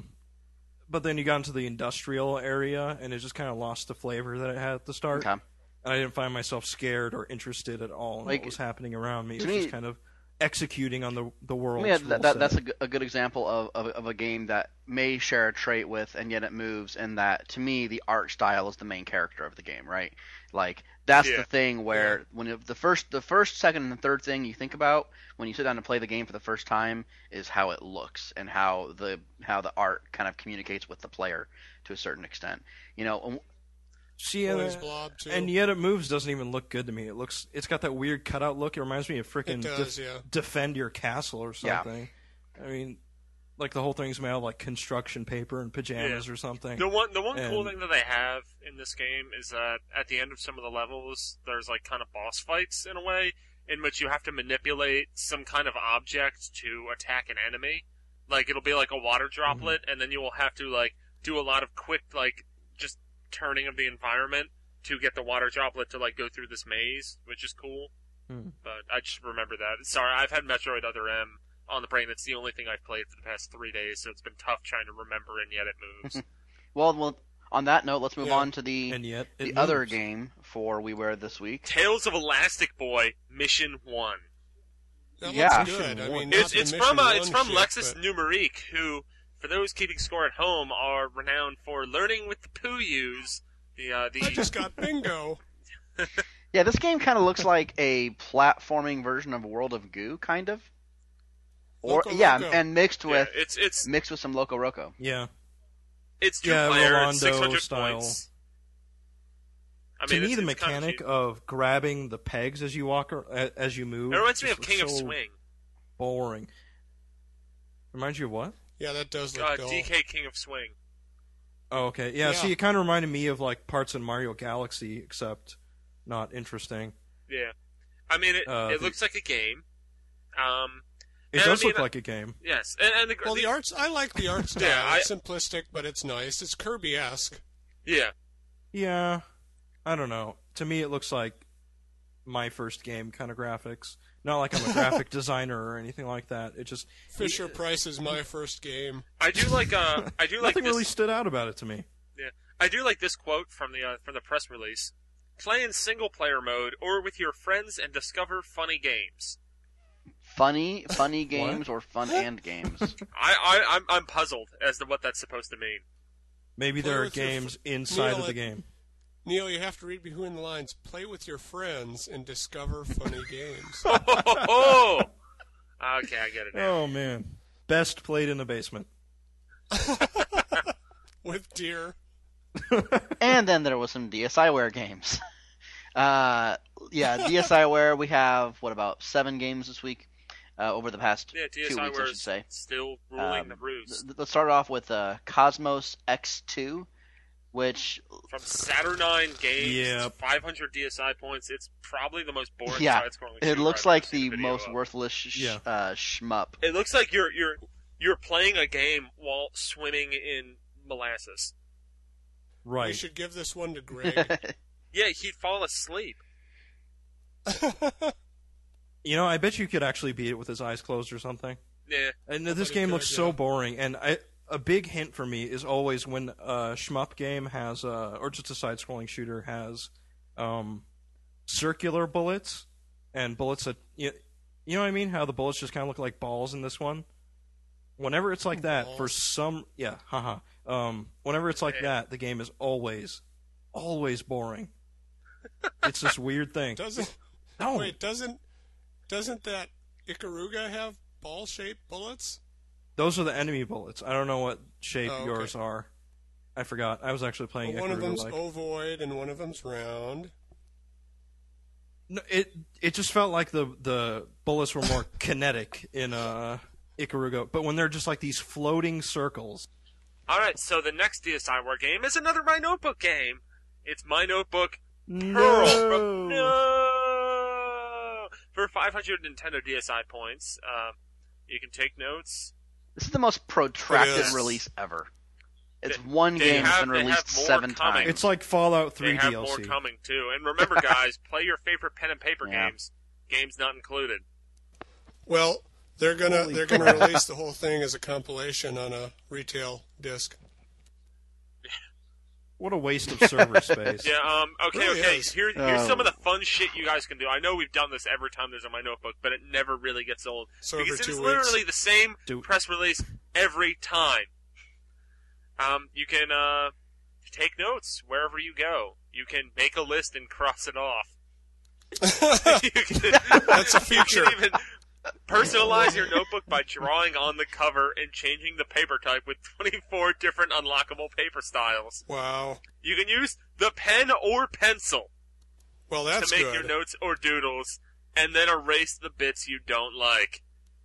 But then you got into the industrial area, and it just kind of lost the flavor that it had at the start. okay. And I didn't find myself scared or interested at all in Like, what was happening around me. It to was me- just kind of executing on the world. Yeah, that's a good example of a game that may share a trait with, and yet it moves. And that, to me, the art style is the main character of the game, right? Like that's Yeah. the thing where the first, second, and third thing you think about when you sit down to play the game for the first time is how it looks and how the art kind of communicates with the player to a certain extent. You know, See, Boys Blob too. and yet it moves doesn't even look good to me. It's got that weird cutout look. It reminds me of freaking It does, yeah. Defend Your Castle or Yeah. something. I mean, like the whole thing's made out of like construction paper and pajamas or something. The one cool And- thing that they have in this game is that at the end of some of the levels, there's like kind of boss fights in a way in which you have to manipulate some kind of object to attack an enemy. Like it'll be like a water droplet, and then you will have to like do a lot of quick like just turning of the environment to get the water droplet to like go through this maze, which is cool. But I just remember that. Sorry, I've had Metroid Other M on the brain. That's the only thing I've played for the past 3 days, so it's been tough trying to remember, and yet it moves. well, on that note, let's move Yeah. on to the And yet it the other moves. game for WiiWare this week. Tales of Elastic Boy Mission 1. That Yeah. looks good. I mean, It's, not it's the from Mission it's 1 from shit, Lexus but- Numerique, who, for those keeping score at home, are renowned for learning with the Pooyus. I just got bingo. Yeah, this game kind of looks like a platforming version of World of Goo, kind of. Or Loco yeah, Roco. and mixed Yeah, with it's some Loco Roco. Yeah. two Yeah, player, Rolando 600 style. points. I To mean, me, the it's kinda mechanic cheap. of grabbing the pegs as you walk as you move It reminds me just of King of looks so Swing. boring. Reminds you of what? Yeah, that does look dull. DK King of Swing. Oh, okay. Yeah, Yeah. see, it kind of reminded me of like parts in Mario Galaxy, except not interesting. Yeah. I mean, it The- looks like a game. It And does I mean, look like a game. Yes, and the, Well, the arts, I like the art style. Yeah, It's simplistic, but it's nice. It's Kirby-esque. yeah. Yeah, I don't know. To me, it looks like my first game kind of graphics. Not like I'm a graphic designer or anything like that. It just Fisher Price is my first game. I do like nothing this. really stood out about it to me. Yeah, I do like this quote from the press release. Play in single player mode or with your friends and discover funny games. Funny games or fun and games. I'm puzzled as to what that's supposed to mean. Maybe Play there are with your games inside Neil, of the game. Neil, you have to read between the lines. Play with your friends and discover funny games. Oh, okay, I get it now. Oh man, best played in the basement. With deer. And then there was some DSiWare games. DSiWare, we have, about 7 games this week? Over the past Yeah, 2 weeks, I DSiWare should say. is still ruling the roost. Let's start off with Cosmos X2, which, From Saturnine Games, Yep. 500 DSi points. It's probably the most boring yeah, side-scrolling it shooter looks I've like ever seen the a video most of. worthless shmup. It looks like you're playing a game while swimming in molasses. We Right. should give this one to Greg. Yeah, he'd fall asleep. You know, I bet you could actually beat it with his eyes closed or something. Yeah, And this bet game he looks could, so yeah. boring. And a big hint for me is always when a shmup game has, or just a side-scrolling shooter has, circular bullets and bullets that you know what I mean? How the bullets just kind of look like balls in this one. Whenever it's like that, for Balls. some whenever it's like that, the game is always boring. It's this weird thing. Doesn't No, wait? Doesn't that Ikaruga have ball-shaped bullets? those are the enemy bullets. I don't know what shape Oh, okay. yours are. I forgot. I was actually playing Well, one of Ikaruga, them's like, ovoid and one of them's round. No, it just felt like the bullets were more kinetic in Ikaruga, but when they're just like these floating circles. All right, so the next DSi War game is another My Notebook game. It's My Notebook Pearl for 500 Nintendo DSi points. You can take notes. This is the most protracted It is. release ever. It's one game that's been released more 7 coming. times. It's like Fallout 3 They have DLC. more coming too. And remember, guys, play your favorite pen and paper Yeah. games. Games not included. Well, they're gonna Holy release the whole thing as a compilation on a retail disc. What a waste of server space. Yeah. Okay. Really Okay. is. Here's Oh. some of the fun shit you guys can do. I know we've done this every time there's a My Notebook, but it never really gets old So because every it's 2 literally weeks. the same Do- press release every time. You can take notes wherever you go. You can make a list and cross it off. You can- That's a feature. You can even personalize your notebook by drawing on the cover and changing the paper type with 24 different unlockable paper styles. Wow. You can use the pen or pencil Well, that's to make good. your notes or doodles, and then erase the bits you don't like.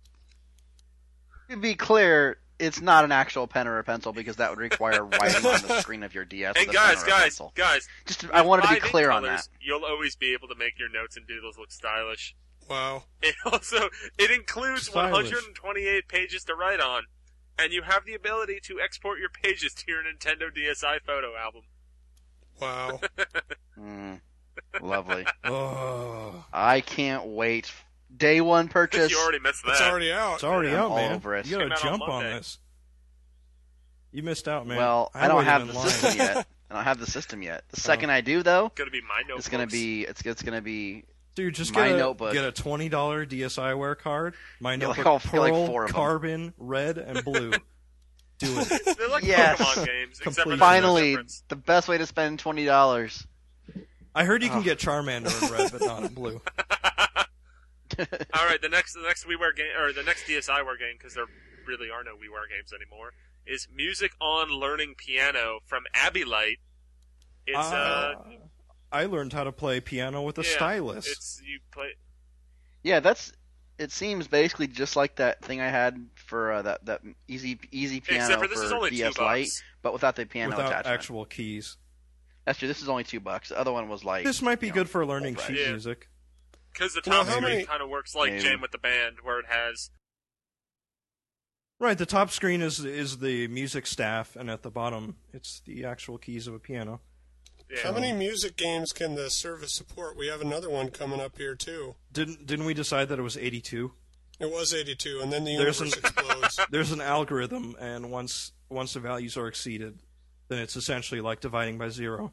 To be clear, it's not an actual pen or a pencil because that would require writing on the screen of your DS And with a pen or a guys, pencil. guys, Just, I wanted to be five ink clear on colors, that. You'll always be able to make your notes and doodles look stylish. Wow. It includes Stylish. 128 pages to write on, and you have the ability to export your pages to your Nintendo DSi photo album. Wow. Lovely. Oh, I can't wait. Day one purchase. You already missed that. It's already out. it's already I'm out, all man. over it. You gotta Came out on jump on Monday. this. You missed out, man. Well, I don't waited have in the line. system yet. I don't have the system yet. The second I do, though, Gonna be my notebooks. it's gonna be Dude, just My get a Notebook. get a $20 DSiWare card. My Get like notebook, all- get like pearl, 4 of them. carbon, red, and blue. Do it. They're like Yes. Pokemon games, except for Complete. there's finally no difference. the best way to spend $20. I heard you can Oh. get Charmander in red, but not in blue. All right, the next WiiWare game, or the next DSiWare game, because there really are no WiiWare games anymore, is Music on Learning Piano from Abbey Light. It's I learned how to play piano with a yeah, stylus. It's you play. Yeah, it seems basically just like that thing I had for that easy piano Except for this is only DS $2, Lite, but without the piano without attachment. actual keys. That's true. This is only $2. The other one was like This might be you know, good for learning full sheet price. Yeah. music. Because the You know, top how screen many- kind of works like Maybe. Jam with the Band, where it has Right, the top screen is the music staff, and at the bottom it's the actual keys of a piano. How many music games can the service support? We have another one coming up here too. Didn't we decide that it was 82? It was 82, and then the There's universe an- explodes. There's an algorithm, and once the values are exceeded, then it's essentially like dividing by 0.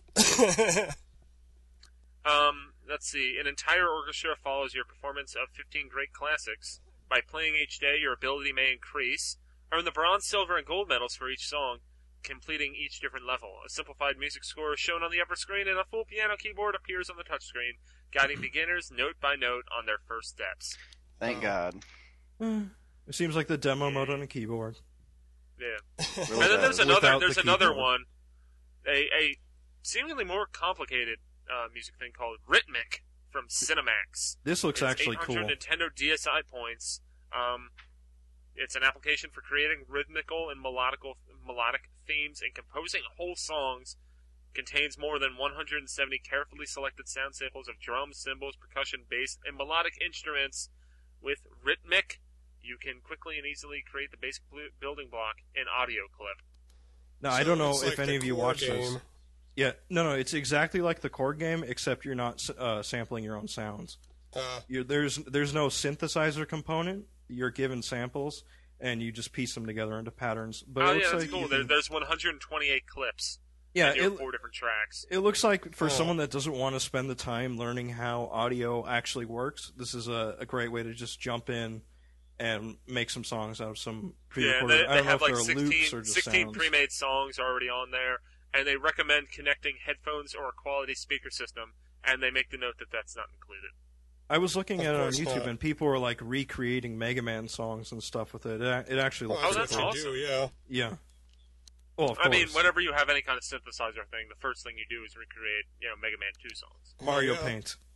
Let's see. An entire orchestra follows your performance of 15 great classics. By playing each day, your ability may increase. Earn the bronze, silver, and gold medals for each song, completing each different level. A simplified music score is shown on the upper screen, and a full piano keyboard appears on the touchscreen, guiding beginners note by note on their first steps. Thank God. It seems like the demo mode on a keyboard. Yeah. Really And then there's does. Without there's the another keyboard. one, a seemingly more complicated music thing called Rhythmic from Cinemax. This looks It's actually 800 cool. Nintendo DSi points. It's an application for creating rhythmical and melodic themes and composing whole songs. Contains more than 170 carefully selected sound samples of drums, cymbals, percussion, bass, and melodic instruments. With Rhythmic, you can quickly and easily create the basic building block in audio clip. Now, I So don't know it's if like any the of you core watched this. game. Yeah, no, it's exactly like the chord game, except you're not sampling your own sounds. There's no synthesizer component. You're given samples, and you just piece them together into patterns. But Oh it yeah, looks that's like cool. you can- There's 128 clips. yeah, And you have it, 4 different tracks. it looks like for Oh. someone that doesn't want to spend the time learning how audio actually works, this is a great way to just jump in and make some songs out of some Yeah, pre-recorded. they I don't know have if like they're 16, loops or just 16 sounds. pre-made songs already on there, and they recommend connecting headphones or a quality speaker system, and they make the note that that's not included. I was looking Of at it on course YouTube, not. and people were like recreating Mega Man songs and stuff with it. It actually Well, looks Oh, pretty that's cool. what they awesome. do, yeah. Yeah. Well, of I course. mean, whenever you have any kind of synthesizer thing, the first thing you do is recreate, Mega Man 2 songs. Mario Yeah. Paint.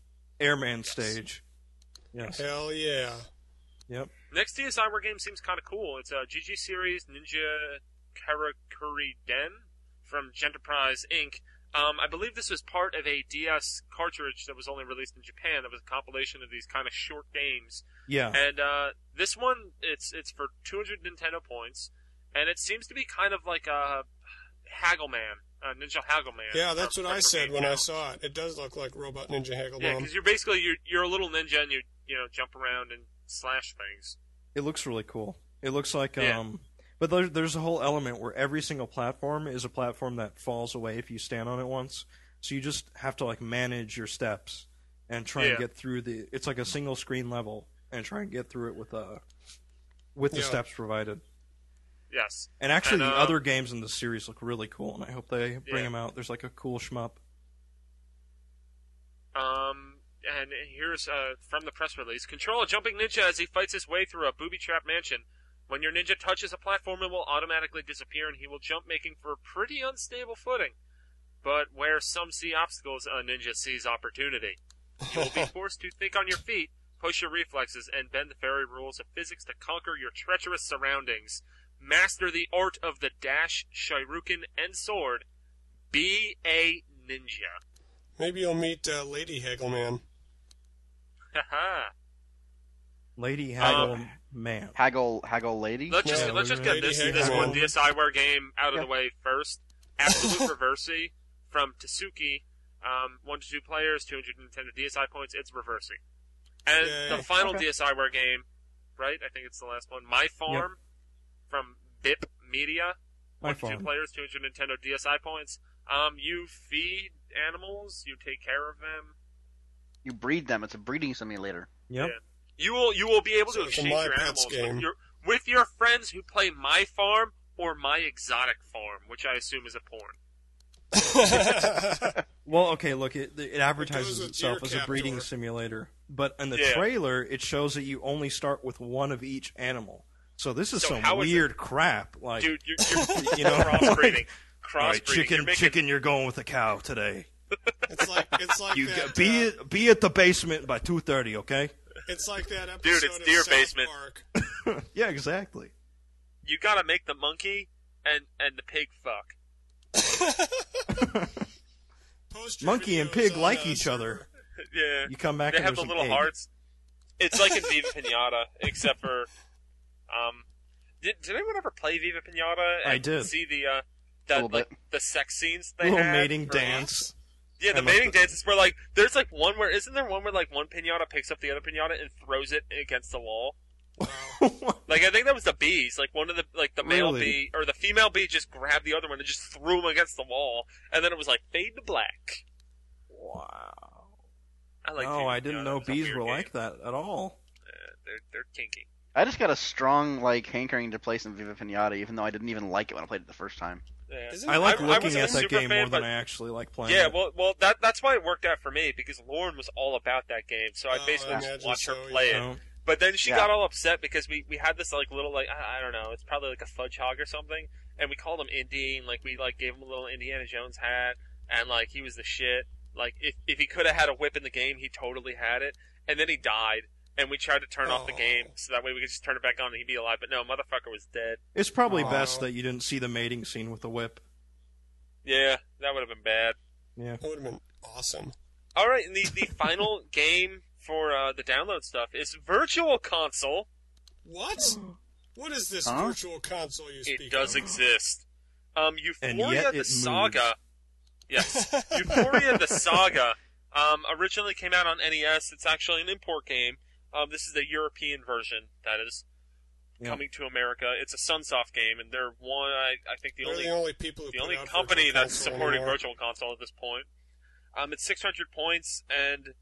Airman stage. Yes. Hell yeah. Yep. Next DSiWare game seems kind of cool. It's a GG Series Ninja Karakuri Den from Genterprise Inc. I believe this was part of a DS cartridge that was only released in Japan. That was a compilation of these kind of short games. Yeah. And this one, it's for 200 Nintendo points, and it seems to be kind of like a Haggleman, Ninja Haggleman. Yeah, that's what I said when I Game. saw it. It does look like Robot Ninja Hagglebomb. Yeah, because you're basically you're a little ninja and you jump around and slash things. It looks really cool. It looks like Yeah. But there's a whole element where every single platform is a platform that falls away if you stand on it once. So you just have to like manage your steps and try and get through the. It's like a single screen level and try and get through it with the steps provided. Yes. And actually, And, the other games in the series look really cool, and I hope they bring them out. There's like a cool shmup. And here's from the press release: control a jumping ninja as he fights his way through a booby-trapped mansion. When your ninja touches a platform, it will automatically disappear, and he will jump, making for pretty unstable footing. But where some see obstacles, a ninja sees opportunity. You will be forced to think on your feet, push your reflexes, and bend the fairy rules of physics to conquer your treacherous surroundings. Master the art of the dash, shuriken, and sword. Be a ninja. Maybe you'll meet Lady Haggleman. Haha. Lady Haggle Man. Haggle lady. Let's just get Lady this Haggleman. one DSiWare game out of the Yeah. way first. Absolute Reversi from Tsuki. 1 to 2 players, 200 Nintendo DSi points. It's Reversi. And Yay. the final Okay. DSiWare game, right? I think it's the last one. My Farm from BIP Media. My 1 to 2 Farm. players, 200 Nintendo DSi points. You feed animals, you take care of them. You breed them. It's a breeding simulator. Yep. Yeah. You will be able So to it's a exchange My your Pets animals game. with your friends who play My Farm or My Exotic Farm, which I assume is a porn. Well, okay, look, it It advertises goes with itself Deer as a breeding Captor. simulator, but in the Yeah. trailer, it shows that you only start with one of each animal. So this is So some how is weird crap. Like, Dude, you're you know, crossbreeding. all right, Crossbreeding. You're making- chicken, you're going with a cow today. it's like You that, be at the basement by 2:30, okay? it's like that episode Dude, it's of Deer South Basement. Park. Yeah, exactly. You gotta make the monkey and the pig fuck. Post your Monkey and videos pig on, like each other. server. Yeah. You come back They and have there's the an little egg. hearts. It's like in Viva Pinata, except for, did anyone ever play Viva Pinata? And I did. See the, little like, bit. the sex scenes they Little had mating for- dance. Yeah, the I mating must- dances where, like, there's, like, one where, isn't there one where, like, one pinata picks up the other pinata and throws it against the wall? Like, I think that was the bees. Like, one of the, like, the male Really? bee, or the female bee just grabbed the other one and just threw him against the wall, and then it was like, fade to black. Wow. I like No, Viva I didn't Pinata. know It's a bees weird were game. like that at all. They're kinky. I just got a strong hankering to play some Viva Pinata, even though I didn't even like it when I played it the first time. Yeah. Isn't I like it- looking wasn't at a that super game fan, more than but- I actually like playing Yeah, it. well, that's why it worked out for me, because Lauren was all about that game, so I Oh, basically I just imagine watched her so, play yeah. it. But then she Yeah. got all upset because we had this like little like I don't know, it's probably like a fudge hog or something, and we called him Indy, and like we like gave him a little Indiana Jones hat, and like he was the shit. Like if he could have had a whip in the game, he totally had it, and then he died, and we tried to turn off the Oh. game so that way we could just turn it back on and he'd be alive. But no, motherfucker was dead. It's probably Aw. best that you didn't see the mating scene with the whip. Yeah, that would have been bad. Yeah. That would have been awesome. All right, and the final game for the download stuff is Virtual Console. What? What is this Huh? virtual console you speak It does of? exist. And Euphoria yet the it Saga. Yes. Euphoria the Saga originally came out on NES. It's actually an import game. This is the European version that is Yeah. coming to America. It's a Sunsoft game, and they're one. I think the They're only the only people who the put only out company Virtual that's Console supporting anymore. Virtual Console at this point. It's 600 points, and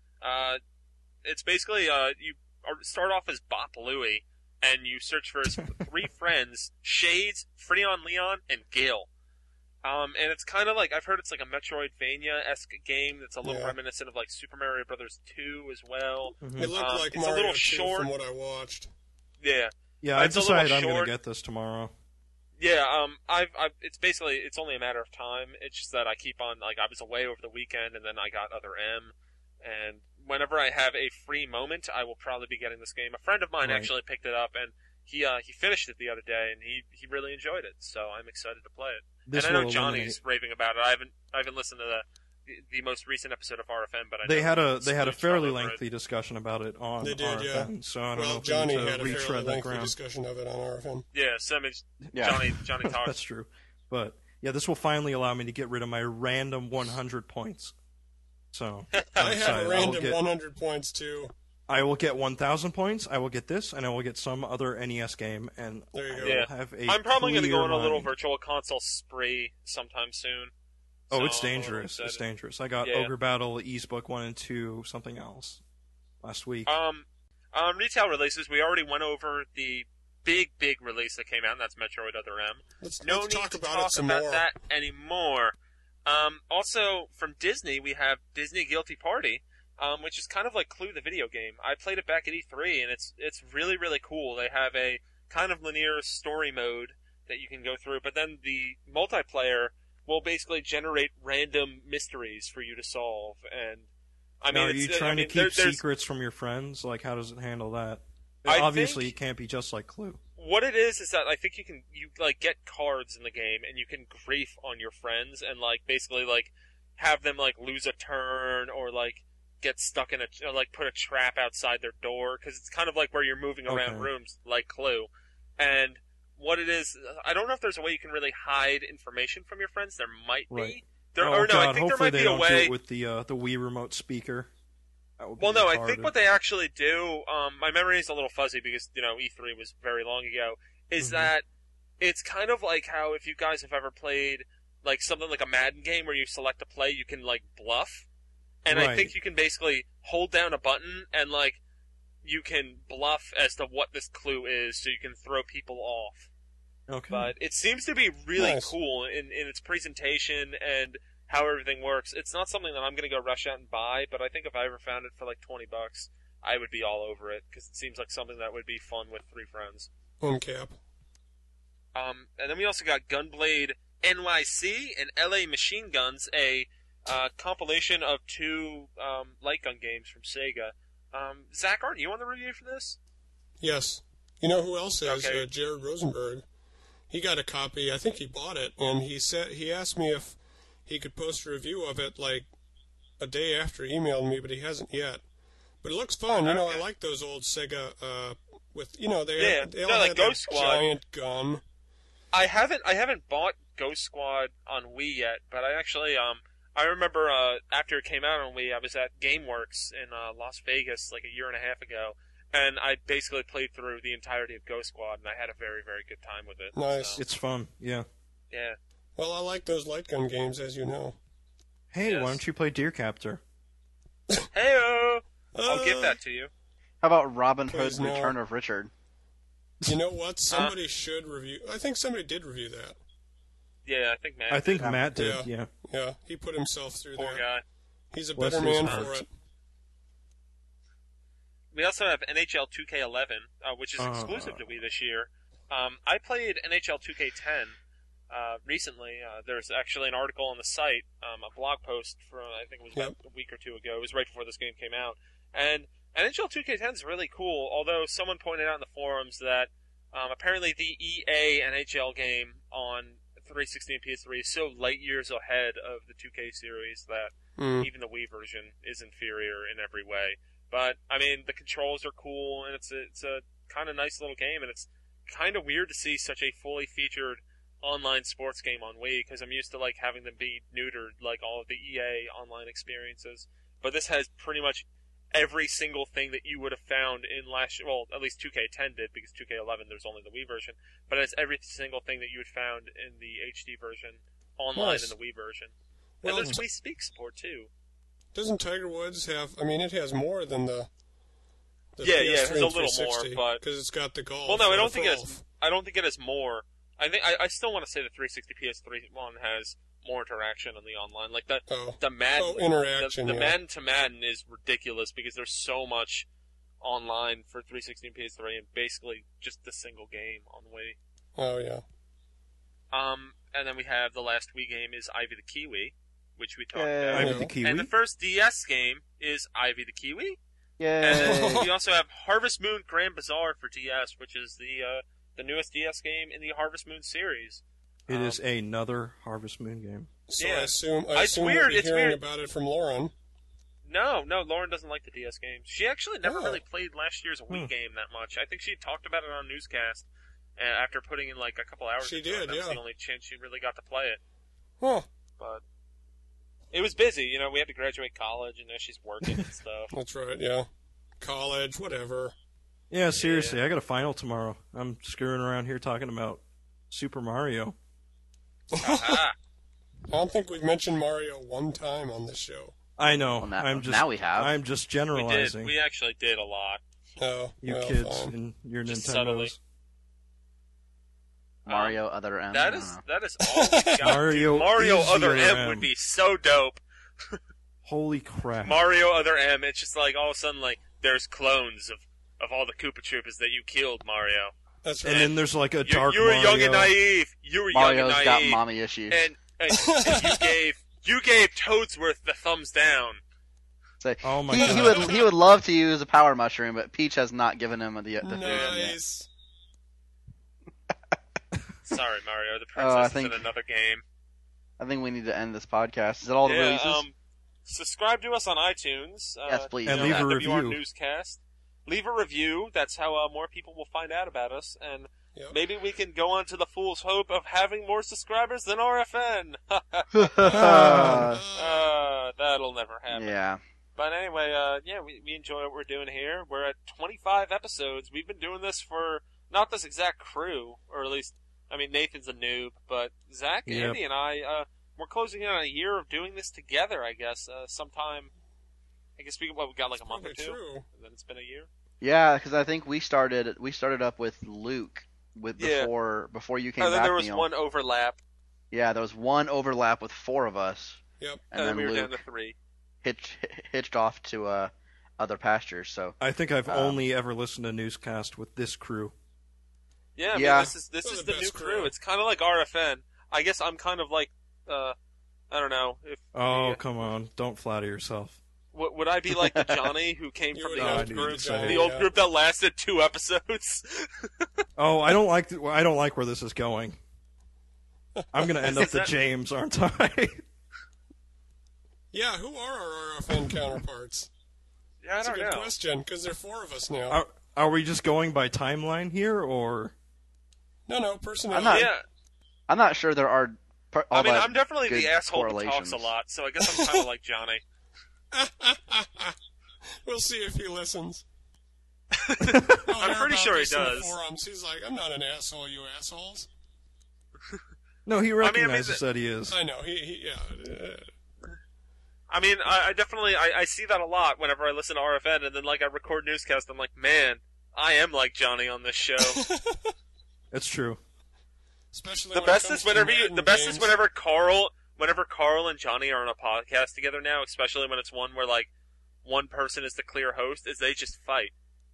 it's basically you start off as Bop Louie, and you search for his three friends: Shades, Freon Leon, and Gil. And it's kind of like I've heard it's like a Metroidvania-esque game that's a little Yeah. reminiscent of like Super Mario Brothers 2 as well. Mhm. It looked like it's a Mario little 2 short. from what I watched. Yeah. Yeah, I It's a little decided I'm going short. to get this tomorrow. Yeah, it's basically, it's only a matter of time. It's just that I keep on, like, I was away over the weekend, and then I got Other M, and whenever I have a free moment, I will probably be getting this game. A friend of mine Right. actually picked it up, and he finished it the other day, and he really enjoyed it. So I'm excited to play it. This and I know will Johnny's eliminate- raving about it. I haven't listened to the most recent episode of RFM, but I They know had a it's fairly strong over it. lengthy discussion about it on They did, yeah. RFN, so I don't know Well, if Johnny we need had to a fairly retread that lengthy ground. discussion of it on RFN. Yeah, so I mean, Yeah. Johnny talks. That's true. But yeah, this will finally allow me to get rid of my random 100 points. So I I'm have excited. a random 100 points too. I will get 1,000 points. I will get this, and I will get some other NES game, and There you I go. will Yeah. have a I'm probably going to go clear on a little mind. virtual console spree sometime soon. Oh, So it's I'm a little dangerous. It's excited. dangerous. I got Yeah. Ogre Battle, Ease Book 1 and 2, something else last week. Retail releases. We already went over the big release that came out, and that's Metroid Other M. Let's No talk need to about talk it some about more. that anymore. Also, from Disney, we have Disney Guilty Party, which is kind of like Clue the video game. I played it back at E3, and it's really, really cool. They have a kind of linear story mode that you can go through, but then the multiplayer will basically generate random mysteries for you to solve. And I mean, now, are you trying to keep there's secrets from your friends? Like, how does it handle that? I Obviously, think- it can't be just like Clue. what it is that I think you like get cards in the game and you can grief on your friends and like basically like have them like lose a turn or like get stuck in or like put a trap outside their door because it's kind of like where you're moving around Okay. rooms like Clue. And what it is, I don't know if there's a way you can really hide information from your friends. There might Right. be. There, Oh or no, God! I think there Hopefully might they be a don't do way. it with the Wii remote speaker. That would be Well, no, I retarded. think what they actually do, my memory is a little fuzzy because, E3 was very long ago, is Mhm. that it's kind of like how if you guys have ever played, like, something like a Madden game where you select a play, you can, like, bluff. And I Right. think you can basically hold down a button and, like, you can bluff as to what this clue is so you can throw people off. Okay. But it seems to be really Nice. cool in its presentation and how everything works. It's not something that I'm going to go rush out and buy, but I think if I ever found it for like $20, I would be all over it because it seems like something that would be fun with 3 friends. On cap. And then we also got Gunblade NYC and LA Machine Guns, a compilation of 2 light gun games from Sega. Zach, aren't you on the review for this? Yes. You know who else is? Okay. Jared Rosenberg. He got a copy. I think he bought it, and he asked me if he could post a review of it like a day after he emailed me, but he hasn't yet. But it looks fun. You know, I Okay. like those old Sega with they Yeah, they all no, like had Ghost that Squad. giant gun. I haven't bought Ghost Squad on Wii yet, but I actually I remember after it came out on Wii, I was at GameWorks in Las Vegas like a year and a half ago, and I basically played through the entirety of Ghost Squad, and I had a very, very good time with it. Nice. So, It's fun. Yeah. yeah. Well, I like those light gun games, as you know. Hey, Yes. why don't you play Deer Captor? Heyo! I'll give that to you. How about Robin Hood: Please, no. Return of Richard? You know what? Somebody should review. I think somebody did review that. Yeah, I think Matt. I think Yeah. Matt did. Yeah. Yeah. Yeah, he put himself through Poor that. guy. He's a Bless better his man heart. for it. We also have NHL 2K11, which is exclusive to Wii this year. I played NHL 2K10 recently. There's actually an article on the site, a blog post from I think it was about a week or 2 ago. It was right before this game came out, and NHL 2K10 is really cool. Although someone pointed out in the forums that apparently the EA NHL game on 360 and PS3 is so light years ahead of the 2K series that even the Wii version is inferior in every way. But I mean, the controls are cool, and it's a kind of nice little game, and it's kind of weird to see such a fully featured online sports game on Wii because I'm used to like having them be neutered like all of the EA online experiences. But this has pretty much every single thing that you would have found in well, at least 2K10 did because 2K11 there's only the Wii version, but it's every single thing that you had found in the HD version online Nice. in the Wii version. Well, and there's Wii Speak support too. Doesn't Tiger Woods have? I mean, it has more than the Yeah, it has PS3 a and little more, 360, but because it's got the golf. well, no, I and don't the think it golf. has. I don't think it has more. I think I still want to say the 360 PS3 one has more interaction on the online. Like the Madden, interaction. the yeah. Madden to Madden is ridiculous because there's so much online for 360 and PS3, and basically just the single game on Wii. Oh yeah. And then we have the last Wii game is Ivy the Kiwi, which we talked Yay. about. Ivy the Kiwi. And the first DS game is Ivy the Kiwi. Yay! And then we also have Harvest Moon Grand Bazaar for DS, which is the newest DS game in the Harvest Moon series. It is another Harvest Moon game. So Yeah. I assume It's we'll weird, be it's hearing weird. about it from Lauren. No, Lauren doesn't like the DS games. She actually never Oh. really played last year's Wii game that much. I think she talked about it on Newscast after putting in like a couple hours. She into it. did, That was yeah. the only chance she really got to play it. Huh. But it was busy. You know, we had to graduate college, and now she's working and stuff. That's right, yeah. College, whatever. Yeah, seriously, I got a final tomorrow. I'm screwing around here talking about Super Mario. Aha. I don't think we've mentioned Mario one time on this show. I know. Well, now- I'm just now we have. I'm just We did. generalizing. We actually did a lot. Oh, You well, kids fine. and your Just subtly. Nintendos. Mario Other M. That I is don't know. that is all we got. Mario Mario is Other your M would be so dope. Holy crap. Mario Other M. It's just like all of a sudden like there's clones of all the Koopa Troopas that you killed, Mario. That's right. And then there's like a You, dark you were Mario. young and naive. You were Mario's young and got naive. mommy issues. And you gave Toadsworth the thumbs down. So Oh my he god. would love to use a power mushroom, but Peach has not given him the food yet. nice. Sorry, Mario. The Oh, I princess think- is in another game. I think we need to end this podcast. Is that all the releases? Subscribe to us on iTunes. Yes, please. And you know, leave a WR review. Newscast. Leave a review. That's how more people will find out about us, and Yep. maybe we can go on to the fool's hope of having more subscribers than RFN. That'll never happen. yeah. But anyway, we enjoy what we're doing here. We're at 25 episodes. We've been doing this for not this exact crew, or at least, I mean, Nathan's a noob, but Zach, Yep. Andy, and I, we're closing in on a year of doing this together, I guess. Sometime, I guess we got like a month or Probably two, true. and then it's been a year. Yeah, because I think we started up with Luke Yeah. before you came And then back. there was Neil. one overlap, Yeah, there was one overlap with four of us, Yep. and and then then we were down Luke to 3. hitched off to other pastures. So I think I've Um, only ever listened to Newscast with this crew. Yeah, I mean, Yeah. this is We're the the new best crew. crew. It's kind of like RFN. I guess I'm kind of like, I don't know if. Oh, yeah. come on. Don't flatter yourself. Would I be like the Johnny who came You from would the have old to be group, Johnny, the old yeah. group that lasted 2 episodes? Oh, I don't like where this is going. I'm going to end up the James, aren't I? Yeah, who are our RFN counterparts? Yeah, I That's a don't good know. question, because there are 4 of us now. Are we just going by timeline here, or? No, personality. I'm not- Yeah, I'm not sure there are. I mean, I'm definitely the good asshole who talks correlations. a lot, so I guess I'm kind of like Johnny. We'll see if he listens. I'm pretty sure he In the does. forums. He's like, I'm not an asshole, you assholes. No, he mean, recognizes that he is. I know. He yeah. I mean, I definitely I see that a lot whenever I listen to RFN, and then like I record newscast, I'm like, man, I am like Johnny on this show. It's true. Especially The when it best comes is to whenever Madden the best games. is whenever Carl and Johnny are on a podcast together now, especially when it's one where like one person is the clear host, is they just fight.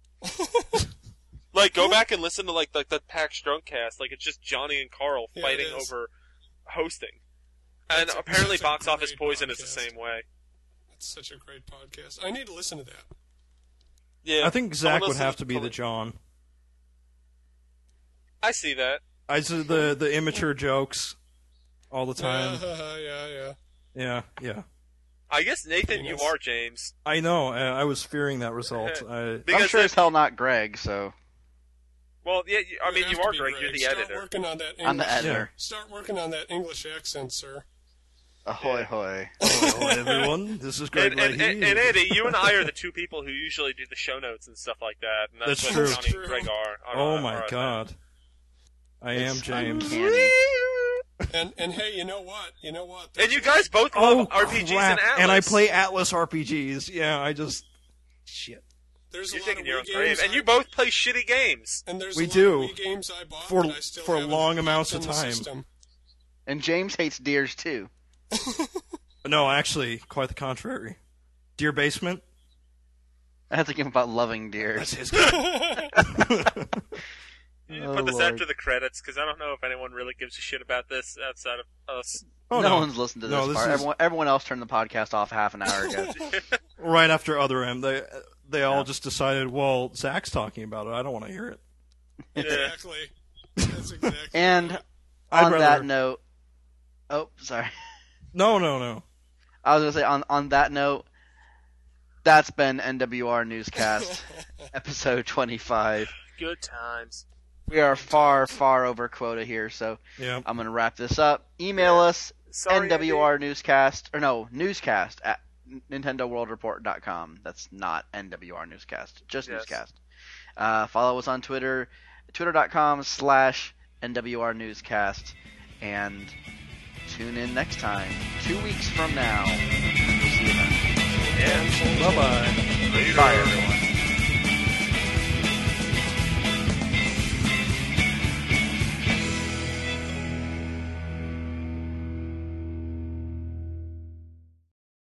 Like go back and listen to like the PAX Drunk cast, like it's just Johnny and Carl Yeah, fighting it is. over hosting. And apparently that's a Box Office great Poison is the podcast. same way. It's such a great podcast. I need to listen to that. Yeah. I think I Zach wanna would listen have to to be the John. I see that. I see the immature jokes all the time. Yeah. Yeah. I guess Nathan, you Penis. are James. I know. I was fearing that result. I'm Because sure as hell not Greg. So well, yeah, I mean, have you to are be Greg. You're the Start editor. working on that English. I'm the editor. Start working on that English accent, sir. Ahoy hoy. Hello, everyone. This is Greg And Leahy. Eddie, you and I are the two people who usually do the show notes and stuff like that. And that's, That's what true. Johnny and Greg are. Oh my god. I am James. Uncanny. And hey, you know what? And you guys both Oh, love RPGs crap. and Atlas. And I play Atlas RPGs. Yeah, Shit. There's You're a lot digging of your own Wii grave. games And you both play shitty games. And there's We a lot do. of Wii games I bought For- that I still for haven't long popped amounts in of the time. system. And James hates deers too. No, actually, quite the contrary. Deer Basement? I have to give him about loving deers. That's his guy. You Oh, put this Lord. after the credits because I don't know if anyone really gives a shit about this outside of us. Oh, no one's listened to this No, this part. is- Everyone else turned the podcast off half an hour ago. Right after Other M, they all Yeah. just decided, well, Zach's talking about it. I don't want to hear it. Yeah. Exactly. That's exactly. And I'd on rather- that note, oh, sorry. No. I was gonna say on that note, that's been NWR Newscast episode 25. Good times. We are far over quota here, so Yeah. I'm gonna wrap this up. Email us Sorry, NWR Newscast newscast at NintendoWorldReport.com. That's not NWR Newscast, just Yes. Newscast. Follow us on Twitter, twitter.com/NWR Newscast, and tune in next time, 2 weeks from now. We'll see you then. Yeah. Bye-bye.